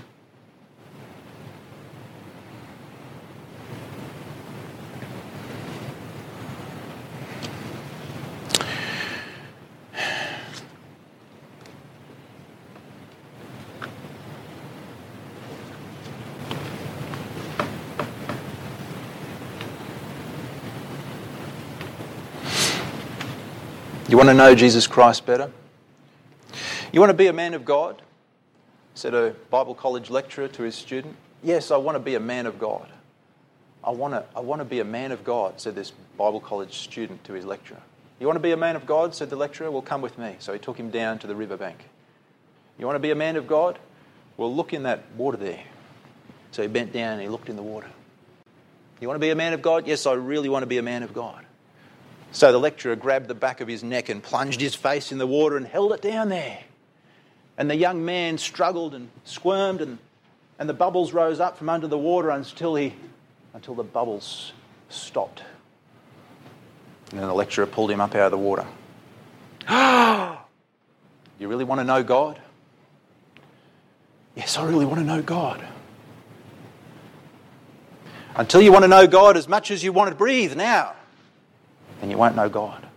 S1: You want to know Jesus Christ better? You want to be a man of God? Said a Bible college lecturer to his student. Yes, I want to be a man of God. I want to, I want to be a man of God, said this Bible college student to his lecturer. You want to be a man of God, said the lecturer? Well, come with me. So he took him down to the riverbank. You want to be a man of God? Well, look in that water there. So he bent down and he looked in the water. You want to be a man of God? Yes, I really want to be a man of God. So the lecturer grabbed the back of his neck and plunged his face in the water and held it down there. And the young man struggled and squirmed and, and the bubbles rose up from under the water until he, until the bubbles stopped. And then the lecturer pulled him up out of the water. Ah! You really want to know God? Yes, I really want to know God. Until you want to know God as much as you want to breathe now, then you won't know God.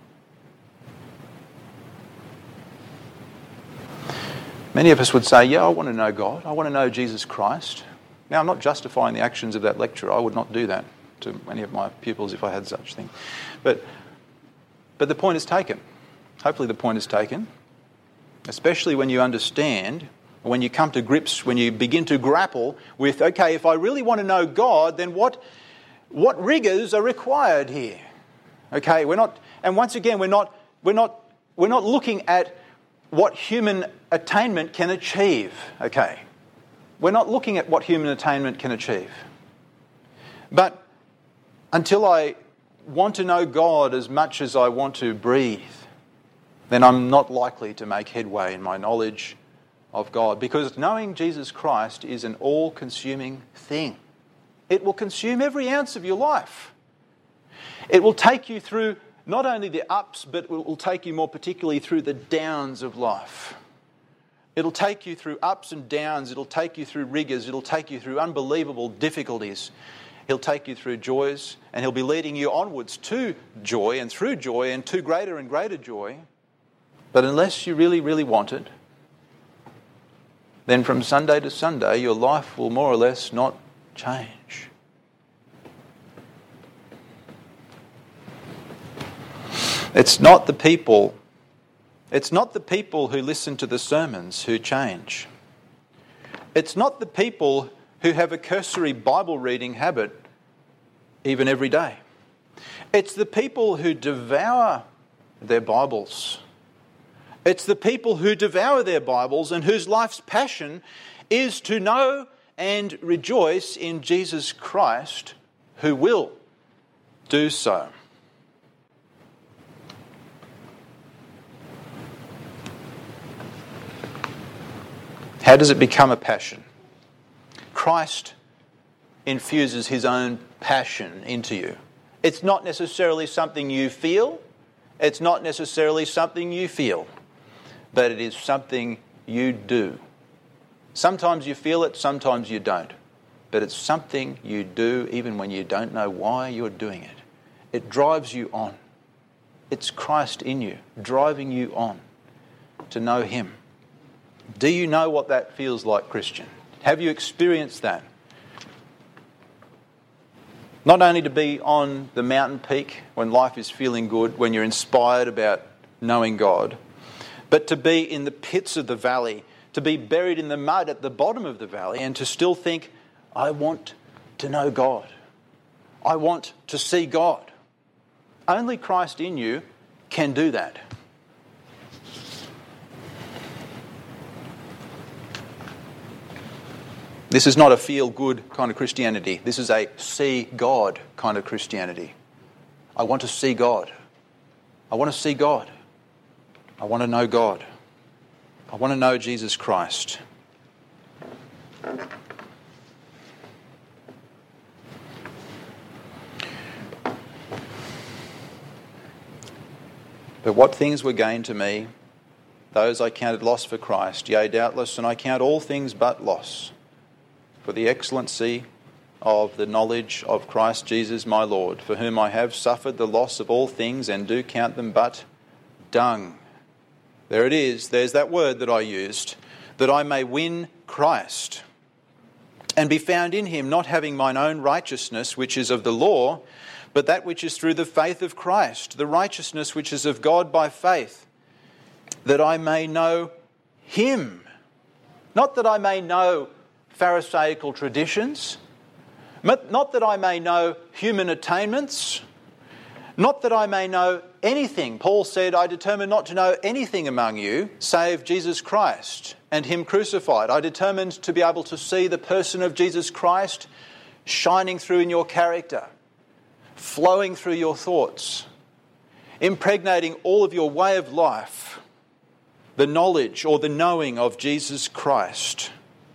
S1: Many of us would say, yeah, I want to know God. I want to know Jesus Christ. Now, I'm not justifying the actions of that lecturer. I would not do that to any of my pupils if I had such thing. But, but the point is taken. Hopefully the point is taken. Especially when you understand, when you come to grips, when you begin to grapple with, okay, if I really want to know God, then what, what rigours are required here? Okay, we're not, and once again, we're not, we're not, we're not looking at what human attainment can achieve. Okay, we're not looking at what human attainment can achieve. But until I want to know God as much as I want to breathe, then I'm not likely to make headway in my knowledge of God, because knowing Jesus Christ is an all-consuming thing. It will consume every ounce of your life. It will take you through not only the ups, but it will take you more particularly through the downs of life. It'll take you through ups and downs. It'll take you through rigours. It'll take you through unbelievable difficulties. He'll take you through joys, and He'll be leading you onwards to joy and through joy and to greater and greater joy. But unless you really, really want it, then from Sunday to Sunday, your life will more or less not change. It's not the people, it's not the people who listen to the sermons who change. It's not the people who have a cursory Bible reading habit even every day. It's the people who devour their Bibles. It's the people who devour their Bibles and whose life's passion is to know and rejoice in Jesus Christ, who will do so. How does it become a passion? Christ infuses His own passion into you. It's not necessarily something you feel. It's not necessarily something you feel. But it is something you do. Sometimes you feel it, sometimes you don't. But it's something you do even when you don't know why you're doing it. It drives you on. It's Christ in you, driving you on to know Him. Do you know what that feels like, Christian? Have you experienced that? Not only to be on the mountain peak when life is feeling good, when you're inspired about knowing God, but to be in the pits of the valley, to be buried in the mud at the bottom of the valley, and to still think, I want to know God. I want to see God. Only Christ in you can do that. This is not a feel-good kind of Christianity. This is a see God kind of Christianity. I want to see God. I want to see God. I want to know God. I want to know Jesus Christ. But what things were gain to me, those I counted loss for Christ. Yea, doubtless, and I count all things but loss, for the excellency of the knowledge of Christ Jesus my Lord, for whom I have suffered the loss of all things, and do count them but dung. There it is, there's that word that I used, that I may win Christ, and be found in Him, not having mine own righteousness, which is of the law, but that which is through the faith of Christ, the righteousness which is of God by faith, that I may know Him. Not that I may know Pharisaical traditions, not that I may know human attainments, not that I may know anything. Paul said, I determined not to know anything among you save Jesus Christ and Him crucified. I determined to be able to see the person of Jesus Christ shining through in your character, flowing through your thoughts, impregnating all of your way of life, the knowledge or the knowing of Jesus Christ.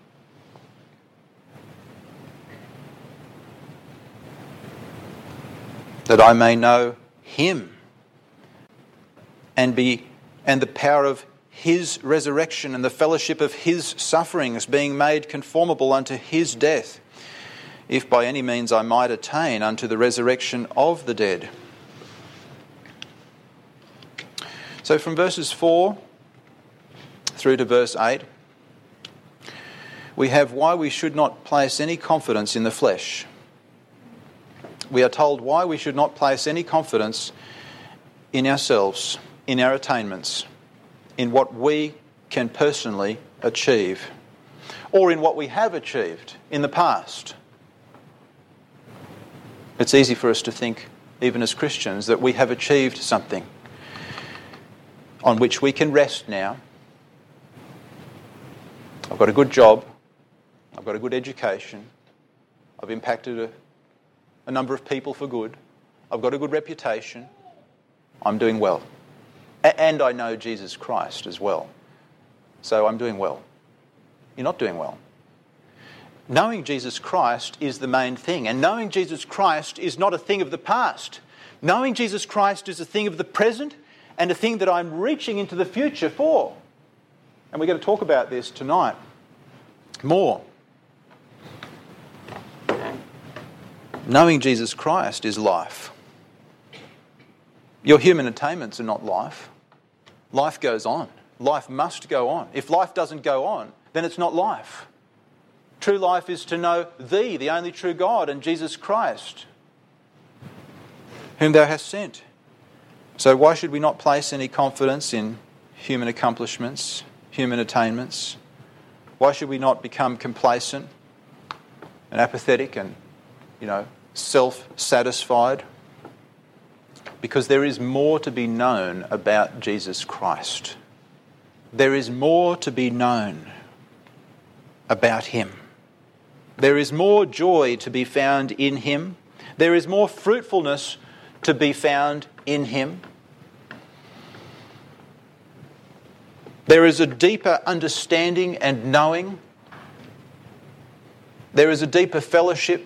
S1: That I may know Him and be and the power of His resurrection and the fellowship of His sufferings, being made conformable unto His death, if by any means I might attain unto the resurrection of the dead. So from verses four through to verse eight, we have why we should not place any confidence in the flesh. We are told why we should not place any confidence in ourselves, in our attainments, in what we can personally achieve, or in what we have achieved in the past. It's easy for us to think even as Christians, that we have achieved something on which we can rest now. I've got a good job. I've got a good education. I've impacted a, a number of people for good. I've got a good reputation. I'm doing well. A- and I know Jesus Christ as well. So I'm doing well. You're not doing well. Knowing Jesus Christ is the main thing. And knowing Jesus Christ is not a thing of the past. Knowing Jesus Christ is a thing of the present and a thing that I'm reaching into the future for. And we're going to talk about this tonight more. Knowing Jesus Christ is life. Your human attainments are not life. Life goes on. Life must go on. If life doesn't go on, then it's not life. True life is to know Thee, the only true God, and Jesus Christ, whom Thou hast sent. So why should we not place any confidence in human accomplishments, human attainments? Why should we not become complacent and apathetic and, you know, self-satisfied? Because there is more to be known about Jesus Christ. There is more to be known about Him. There is more joy to be found in Him. There is more fruitfulness to be found in Him. There is a deeper understanding and knowing. There is a deeper fellowship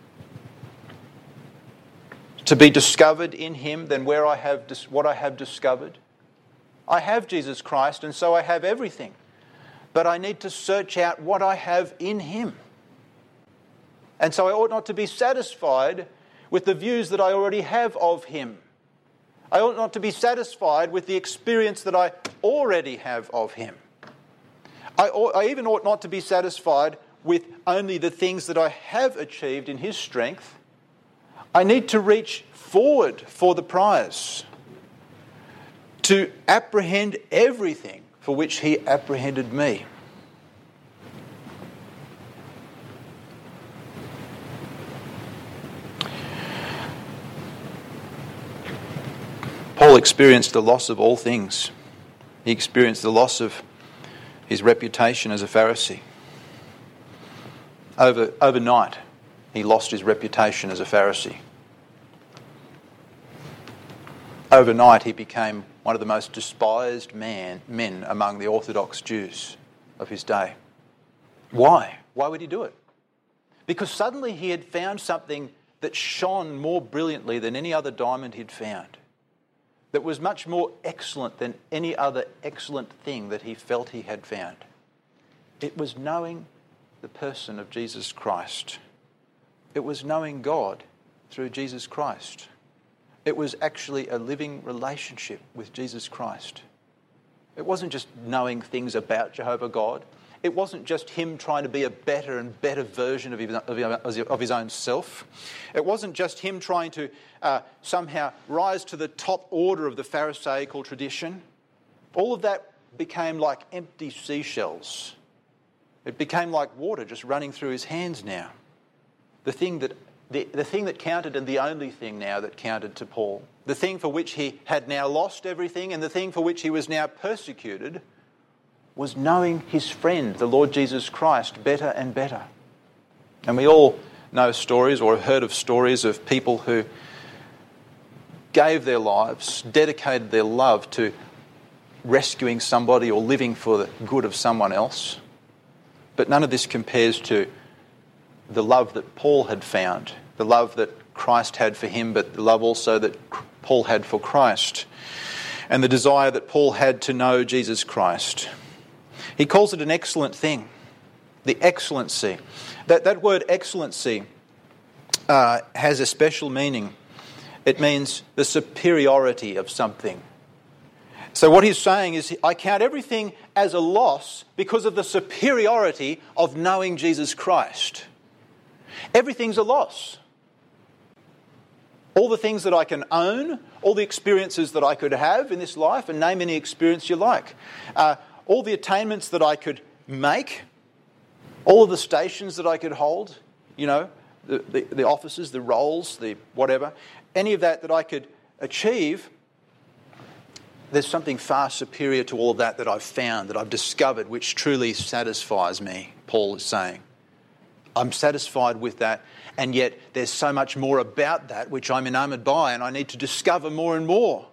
S1: to be discovered in Him than where I have dis- what I have discovered. I have Jesus Christ, and so I have everything. But I need to search out what I have in Him. And so I ought not to be satisfied with the views that I already have of Him. I ought not to be satisfied with the experience that I already have of Him. I, ought, I even ought not to be satisfied with only the things that I have achieved in His strength. I need to reach forward for the prize, to apprehend everything for which He apprehended me. Paul experienced the loss of all things. He experienced the loss of his reputation as a Pharisee. Over, overnight, he lost his reputation as a Pharisee. Overnight, he became one of the most despised man, men among the Orthodox Jews of his day. Why? Why would he do it? Because suddenly he had found something that shone more brilliantly than any other diamond he'd found, that was much more excellent than any other excellent thing that he felt he had found. It was knowing the person of Jesus Christ. It was knowing God through Jesus Christ. It was actually a living relationship with Jesus Christ. It wasn't just knowing things about Jehovah God. It wasn't just him trying to be a better and better version of his, of his own self. It wasn't just him trying to uh, somehow rise to the top order of the Pharisaical tradition. All of that became like empty seashells. It became like water just running through his hands now. The thing that The, the thing that counted, and the only thing now that counted to Paul, the thing for which he had now lost everything and the thing for which he was now persecuted, was knowing his friend, the Lord Jesus Christ, better and better. And we all know stories or have heard of stories of people who gave their lives, dedicated their love to rescuing somebody or living for the good of someone else. But none of this compares to the love that Paul had found, the love that Christ had for him, but the love also that Paul had for Christ, and the desire that Paul had to know Jesus Christ. He calls it an excellent thing, the excellency. That, that word excellency uh, has a special meaning. It means the superiority of something. So what he's saying is, I count everything as a loss because of the superiority of knowing Jesus Christ. Everything's a loss. All the things that I can own, all the experiences that I could have in this life, and name any experience you like. Uh, all the attainments that I could make, all of the stations that I could hold, you know, the, the, the offices, the roles, the whatever, any of that that I could achieve, there's something far superior to all of that that I've found, that I've discovered, which truly satisfies me, Paul is saying. I'm satisfied with that, and yet there's so much more about that which I'm enamoured by, and I need to discover more and more.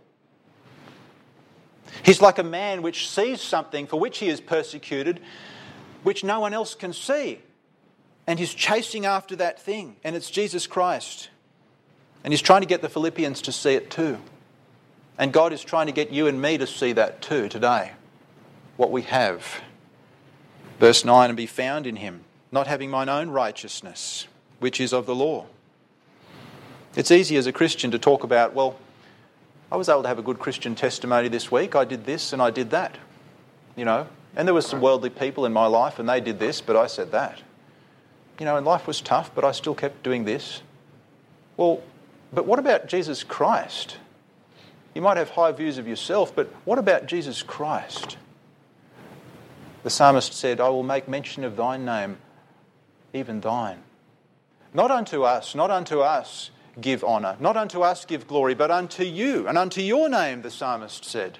S1: He's like a man which sees something for which he is persecuted, which no one else can see. And he's chasing after that thing, and it's Jesus Christ. And he's trying to get the Philippians to see it too. And God is trying to get you and me to see that too today, what we have. Verse nine, and be found in him, not having mine own righteousness, which is of the law. It's easy as a Christian to talk about, well, I was able to have a good Christian testimony this week. I did this and I did that, you know. And there were some worldly people in my life and they did this, but I said that. You know, and life was tough, but I still kept doing this. Well, but what about Jesus Christ? You might have high views of yourself, but what about Jesus Christ? The psalmist said, I will make mention of thine name, even thine. Not unto us, not unto us give honour, not unto us give glory, but unto you, and unto your name, the psalmist said.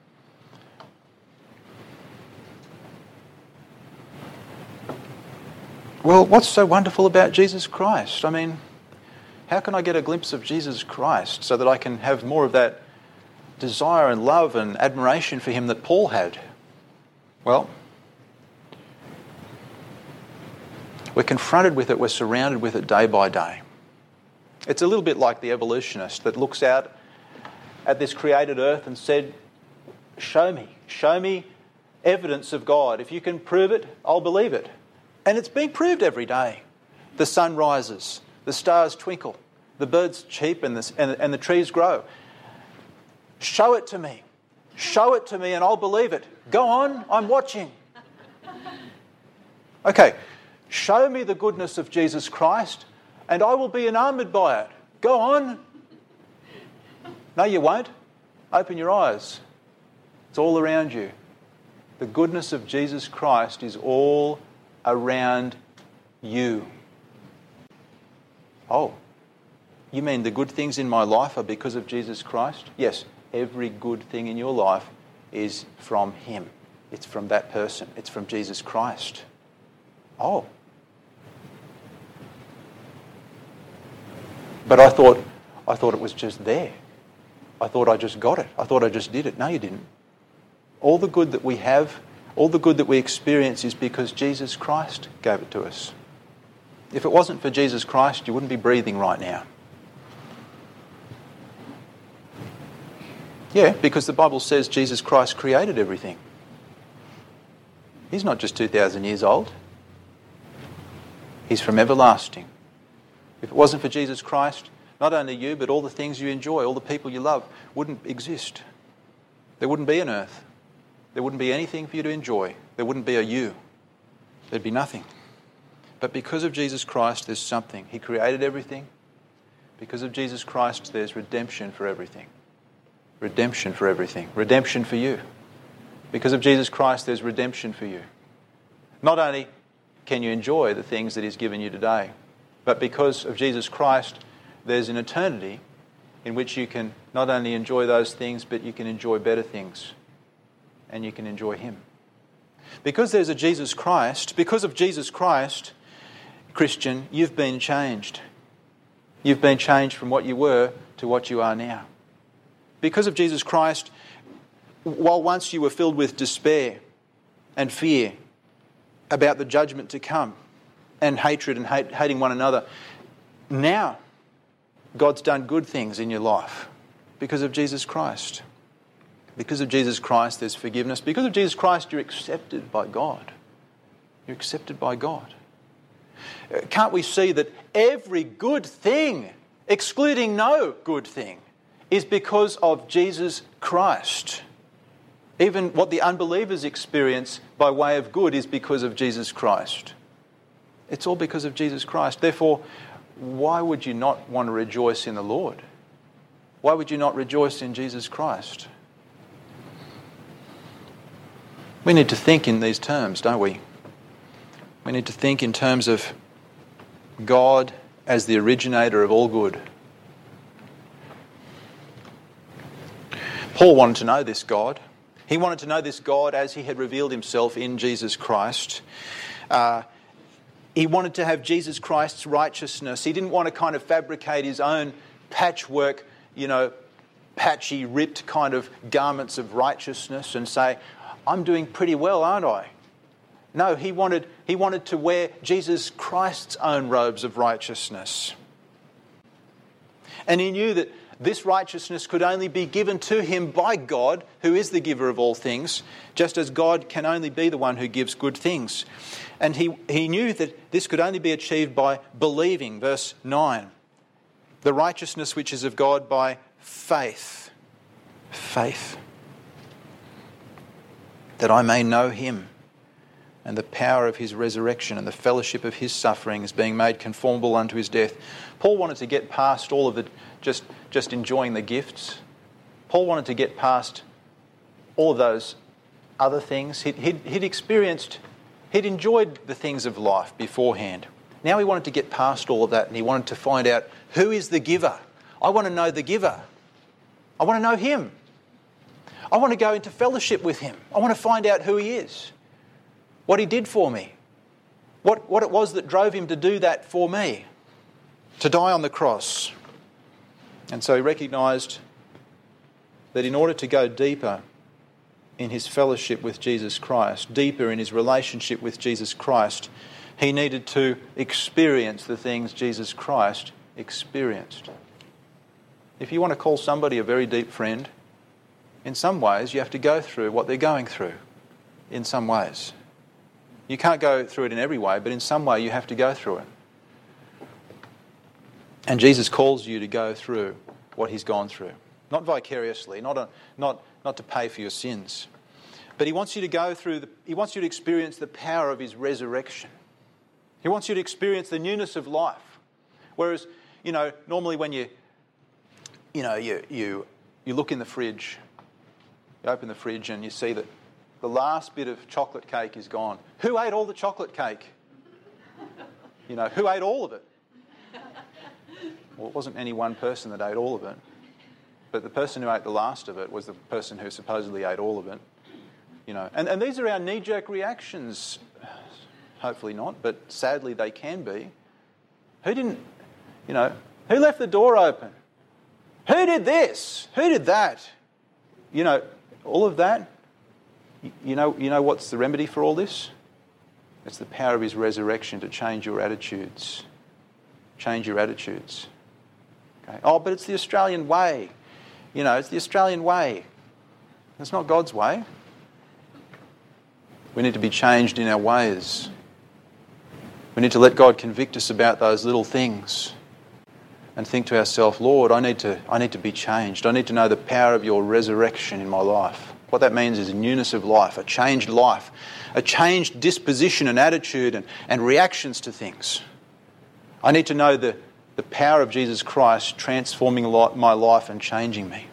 S1: Well, what's so wonderful about Jesus Christ? I mean, how can I get a glimpse of Jesus Christ so that I can have more of that desire and love and admiration for him that Paul had? Well, we're confronted with it, we're surrounded with it day by day. It's a little bit like the evolutionist that looks out at this created earth and said, show me, show me evidence of God. If you can prove it, I'll believe it. And it's being proved every day. The sun rises, the stars twinkle, the birds cheep and the, and, and the trees grow. Show it to me. Show it to me and I'll believe it. Go on, I'm watching. Okay, show me the goodness of Jesus Christ and I will be enamoured by it. Go on. No, you won't. Open your eyes. It's all around you. The goodness of Jesus Christ is all around you. Oh, you mean the good things in my life are because of Jesus Christ? Yes, every good thing in your life is from him. It's from that person. It's from Jesus Christ. Oh. But I thought, I thought it was just there. I thought I just got it. I thought I just did it. No, you didn't. All the good that we have, all the good that we experience is because Jesus Christ gave it to us. If it wasn't for Jesus Christ, you wouldn't be breathing right now. Yeah, because the Bible says Jesus Christ created everything. He's not just two thousand years old. He's from everlasting. If it wasn't for Jesus Christ, not only you, but all the things you enjoy, all the people you love, wouldn't exist. There wouldn't be an earth. There wouldn't be anything for you to enjoy. There wouldn't be a you. There'd be nothing. But because of Jesus Christ, there's something. He created everything. Because of Jesus Christ, there's redemption for everything. Redemption for everything. Redemption for you. Because of Jesus Christ, there's redemption for you. Not only can you enjoy the things that he's given you today, but because of Jesus Christ, there's an eternity in which you can not only enjoy those things, but you can enjoy better things. And you can enjoy him. Because there's a Jesus Christ, because of Jesus Christ, Christian, you've been changed. You've been changed from what you were to what you are now. Because of Jesus Christ, while once you were filled with despair and fear about the judgment to come and hatred and hate, hating one another, now God's done good things in your life because of Jesus Christ. Because of Jesus Christ, there's forgiveness. Because of Jesus Christ, you're accepted by God. You're accepted by God. Can't we see that every good thing, excluding no good thing, is because of Jesus Christ? Even what the unbelievers experience by way of good is because of Jesus Christ. It's all because of Jesus Christ. Therefore, why would you not want to rejoice in the Lord? Why would you not rejoice in Jesus Christ? We need to think in these terms, don't we? We need to think in terms of God as the originator of all good. Paul wanted to know this God. He wanted to know this God as he had revealed himself in Jesus Christ. Uh, he wanted to have Jesus Christ's righteousness. He didn't want to kind of fabricate his own patchwork, you know, patchy, ripped kind of garments of righteousness and say, I'm doing pretty well, aren't I? No, he wanted, he wanted to wear Jesus Christ's own robes of righteousness. And he knew that this righteousness could only be given to him by God, who is the giver of all things, just as God can only be the one who gives good things. And he, he knew that this could only be achieved by believing. Verse nine, the righteousness which is of God by faith. Faith. That I may know him and the power of his resurrection and the fellowship of his sufferings, being made conformable unto his death. Paul wanted to get past all of the just, just enjoying the gifts. Paul wanted to get past all of those other things. He'd, he'd, he'd experienced, he'd enjoyed the things of life beforehand. Now he wanted to get past all of that, and he wanted to find out who is the giver. I want to know the giver. I want to know him. I want to go into fellowship with him. I want to find out who he is, what he did for me, what, what it was that drove him to do that for me, to die on the cross. And so he recognised that in order to go deeper in his fellowship with Jesus Christ, deeper in his relationship with Jesus Christ, he needed to experience the things Jesus Christ experienced. If you want to call somebody a very deep friend, in some ways you have to go through what they're going through, in some ways. You can't go through it in every way, but in some way you have to go through it. And Jesus calls you to go through what he's gone through. Not vicariously, not, a, not, not to pay for your sins. But he wants you to go through, the, he wants you to experience the power of his resurrection. He wants you to experience the newness of life. Whereas, you know, normally when you, you know, you, you, you look in the fridge, you open the fridge and you see that the last bit of chocolate cake is gone. Who ate all the chocolate cake? You know, who ate all of it? Well, it wasn't any one person that ate all of it. But the person who ate the last of it was the person who supposedly ate all of it. You know, and, and these are our knee-jerk reactions. Hopefully not, but sadly they can be. Who didn't, you know, who left the door open? Who did this? Who did that? You know, all of that. You know, you know what's the remedy for all this? It's the power of his resurrection to change your attitudes. Change your attitudes. Okay. Oh, but it's the Australian way. You know, it's the Australian way. It's not God's way. We need to be changed in our ways. We need to let God convict us about those little things and think to ourselves, Lord, I need to, I need to be changed. I need to know the power of your resurrection in my life. What that means is a newness of life, a changed life, a changed disposition and attitude and, and reactions to things. I need to know the, the power of Jesus Christ transforming my life and changing me.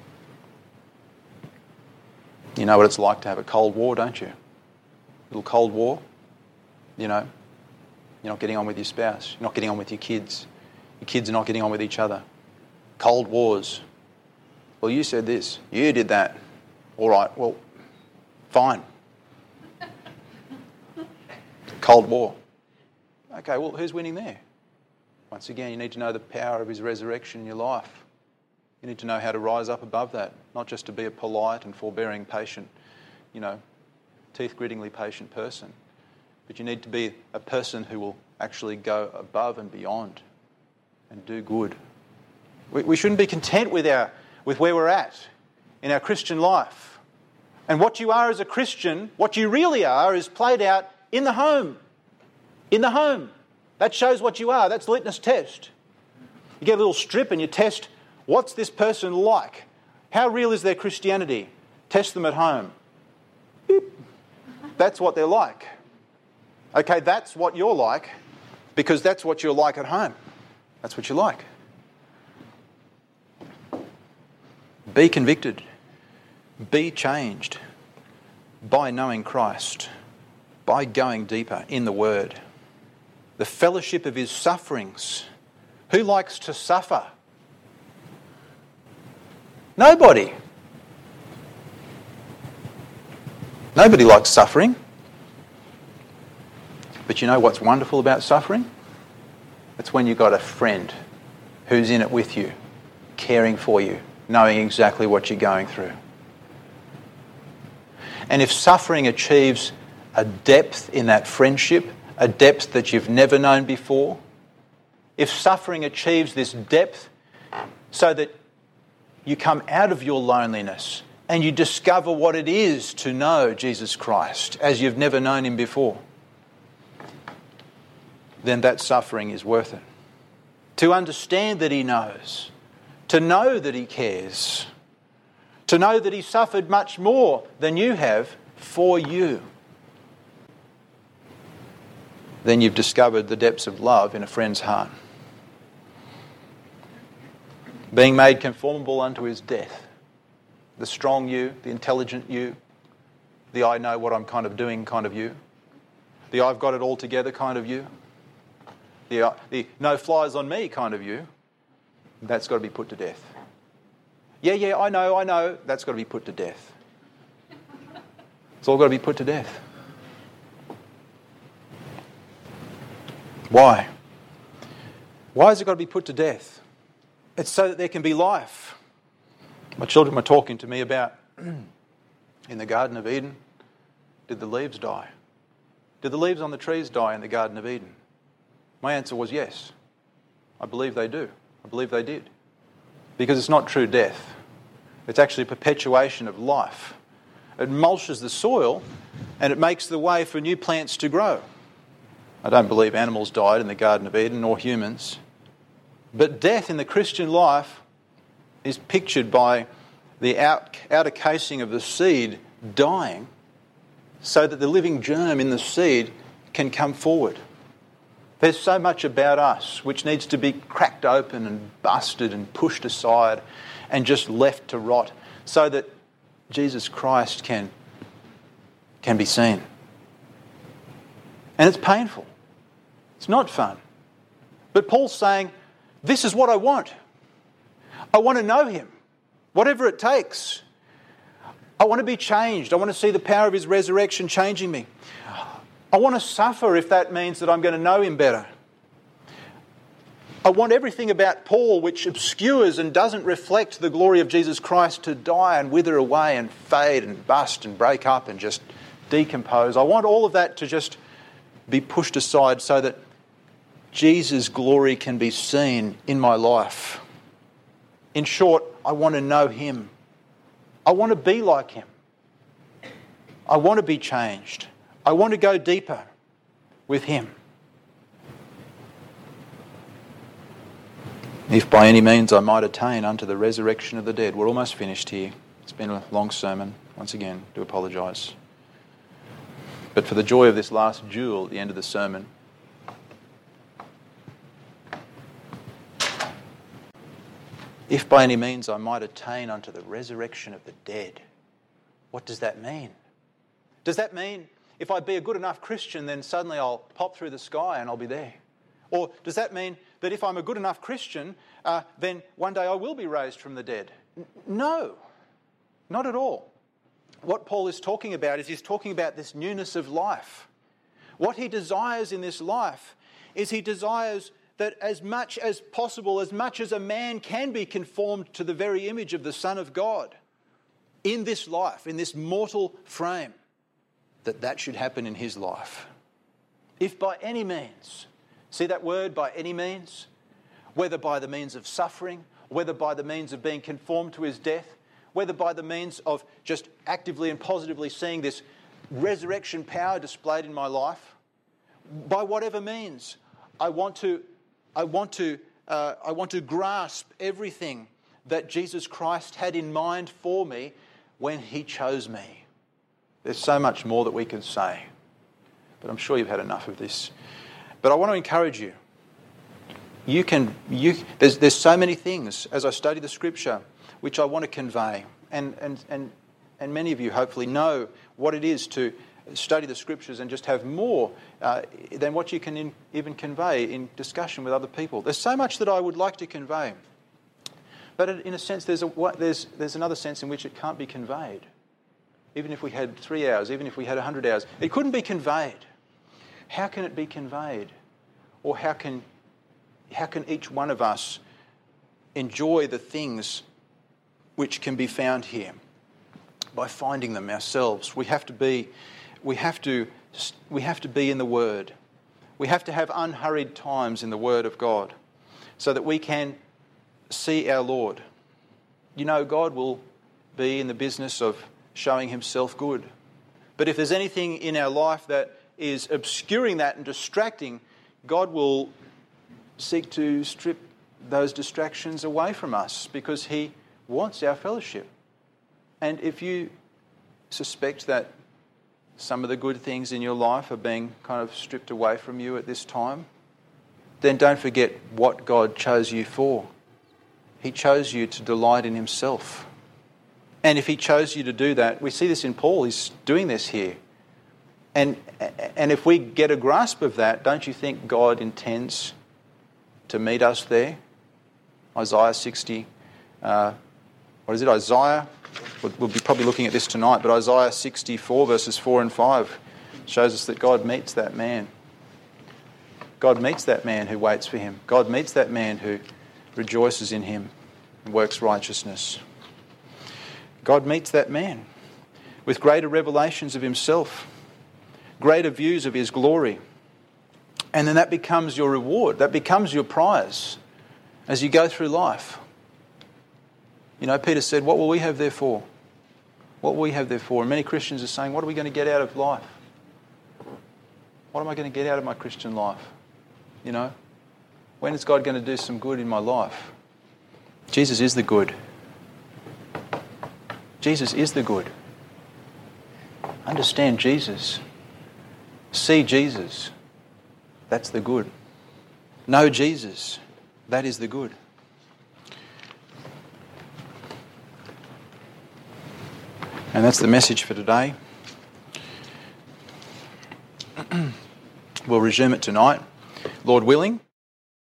S1: You know what it's like to have a cold war, don't you? A little cold war. You know, you're not getting on with your spouse. You're not getting on with your kids. Your kids are not getting on with each other. Cold wars. Well, you said this. You did that. All right, well, fine. Cold war. Okay, well, who's winning there? Once again, you need to know the power of his resurrection in your life. You need to know how to rise up above that, not just to be a polite and forbearing, patient, you know, teeth-grittingly patient person, but you need to be a person who will actually go above and beyond and do good. We, we shouldn't be content with our with where we're at in our Christian life. And what you are as a Christian, what you really are, is played out in the home. In the home. That shows what you are. That's the litmus test. You get a little strip and you test, what's this person like? How real is their Christianity? Test them at home. Beep. That's what they're like. Okay, that's what you're like, because that's what you're like at home. That's what you're like. Be convicted. Be changed by knowing Christ, by going deeper in the Word. The fellowship of his sufferings, Who likes to suffer? Nobody. Nobody likes suffering. But you know what's wonderful about suffering? It's when you've got a friend who's in it with you, caring for you, knowing exactly what you're going through. And if suffering achieves a depth in that friendship, a depth that you've never known before, if suffering achieves this depth so that you come out of your loneliness and you discover what it is to know Jesus Christ as you've never known him before, then that suffering is worth it. To understand that he knows, to know that he cares, to know that he suffered much more than you have for you. Then you've discovered the depths of love in a friend's heart. Being made conformable unto his death. The strong you, the intelligent you, the I know what I'm kind of doing kind of you, the I've got it all together kind of you, the, uh, the no flies on me kind of you, that's got to be put to death. Yeah, yeah, I know, I know, that's got to be put to death. It's all got to be put to death. Why? Why has it got to be put to death? It's so that there can be life. My children were talking to me about, in the Garden of Eden, did the leaves die? Did the leaves on the trees die in the Garden of Eden? My answer was yes. I believe they do. I believe they did. Because it's not true death. It's actually a perpetuation of life. It mulches the soil and it makes the way for new plants to grow. I don't believe animals died in the Garden of Eden, nor humans. But death in the Christian life is pictured by the out, outer casing of the seed dying so that the living germ in the seed can come forward. There's so much about us which needs to be cracked open and busted and pushed aside and just left to rot so that Jesus Christ can, can be seen. And it's painful. It's not fun. But Paul's saying, this is what I want. I want to know him, whatever it takes. I want to be changed. I want to see the power of his resurrection changing me. I want to suffer if that means that I'm going to know him better. I want everything about Paul which obscures and doesn't reflect the glory of Jesus Christ to die and wither away and fade and bust and break up and just decompose. I want all of that to just be pushed aside so that Jesus' glory can be seen in my life. In short, I want to know him. I want to be like him. I want to be changed. I want to go deeper with him. If by any means I might attain unto the resurrection of the dead. We're almost finished here. It's been a long sermon. Once again, do apologise. But for the joy of this last jewel at the end of the sermon, if by any means I might attain unto the resurrection of the dead. What does that mean? Does that mean if I be a good enough Christian, then suddenly I'll pop through the sky and I'll be there? Or does that mean that if I'm a good enough Christian, uh, then one day I will be raised from the dead? N- no, not at all. What Paul is talking about is he's talking about this newness of life. What he desires in this life is he desires that as much as possible, as much as a man can be conformed to the very image of the Son of God in this life, in this mortal frame, that that should happen in his life. If by any means, see that word, by any means, whether by the means of suffering, whether by the means of being conformed to his death, whether by the means of just actively and positively seeing this resurrection power displayed in my life, by whatever means, I want to I want to, uh, I want to grasp everything that Jesus Christ had in mind for me when he chose me. There's so much more that we can say, but I'm sure you've had enough of this. But I want to encourage you. You can, you, there's, there's so many things as I study the Scripture which I want to convey, and and and and many of you hopefully know what it is to study the Scriptures and just have more uh, than what you can in, even convey in discussion with other people. There's so much that I would like to convey. But in a sense, there's, a, there's, there's another sense in which it can't be conveyed. Even if we had three hours, even if we had one hundred hours, it couldn't be conveyed. How can it be conveyed? Or how can, how can each one of us enjoy the things which can be found here? By finding them ourselves. We have to be, we have to, we have to be in the Word. We have to have unhurried times in the Word of God so that we can see our Lord. You know, God will be in the business of showing himself good. But if there's anything in our life that is obscuring that and distracting, God will seek to strip those distractions away from us because he wants our fellowship. And if you suspect that some of the good things in your life are being kind of stripped away from you at this time, then don't forget what God chose you for. He chose you to delight in himself. And if he chose you to do that, we see this in Paul, he's doing this here. And and if we get a grasp of that, don't you think God intends to meet us there? Isaiah sixty, uh, what is it, Isaiah? We'll, we'll be probably looking at this tonight, but Isaiah sixty-four verses four and five shows us that God meets that man. God meets that man who waits for him. God meets that man who rejoices in him and works righteousness. God meets that man with greater revelations of himself, greater views of his glory. And then that becomes your reward. That becomes your prize as you go through life. You know, Peter said, what will we have there for? What will we have there for? And many Christians are saying, what are we going to get out of life? What am I going to get out of my Christian life? You know, when is God going to do some good in my life? Jesus is the good. Jesus is the good. Understand Jesus. See Jesus. That's the good. Know Jesus. That is the good. And that's the message for today. We'll resume it tonight, Lord willing.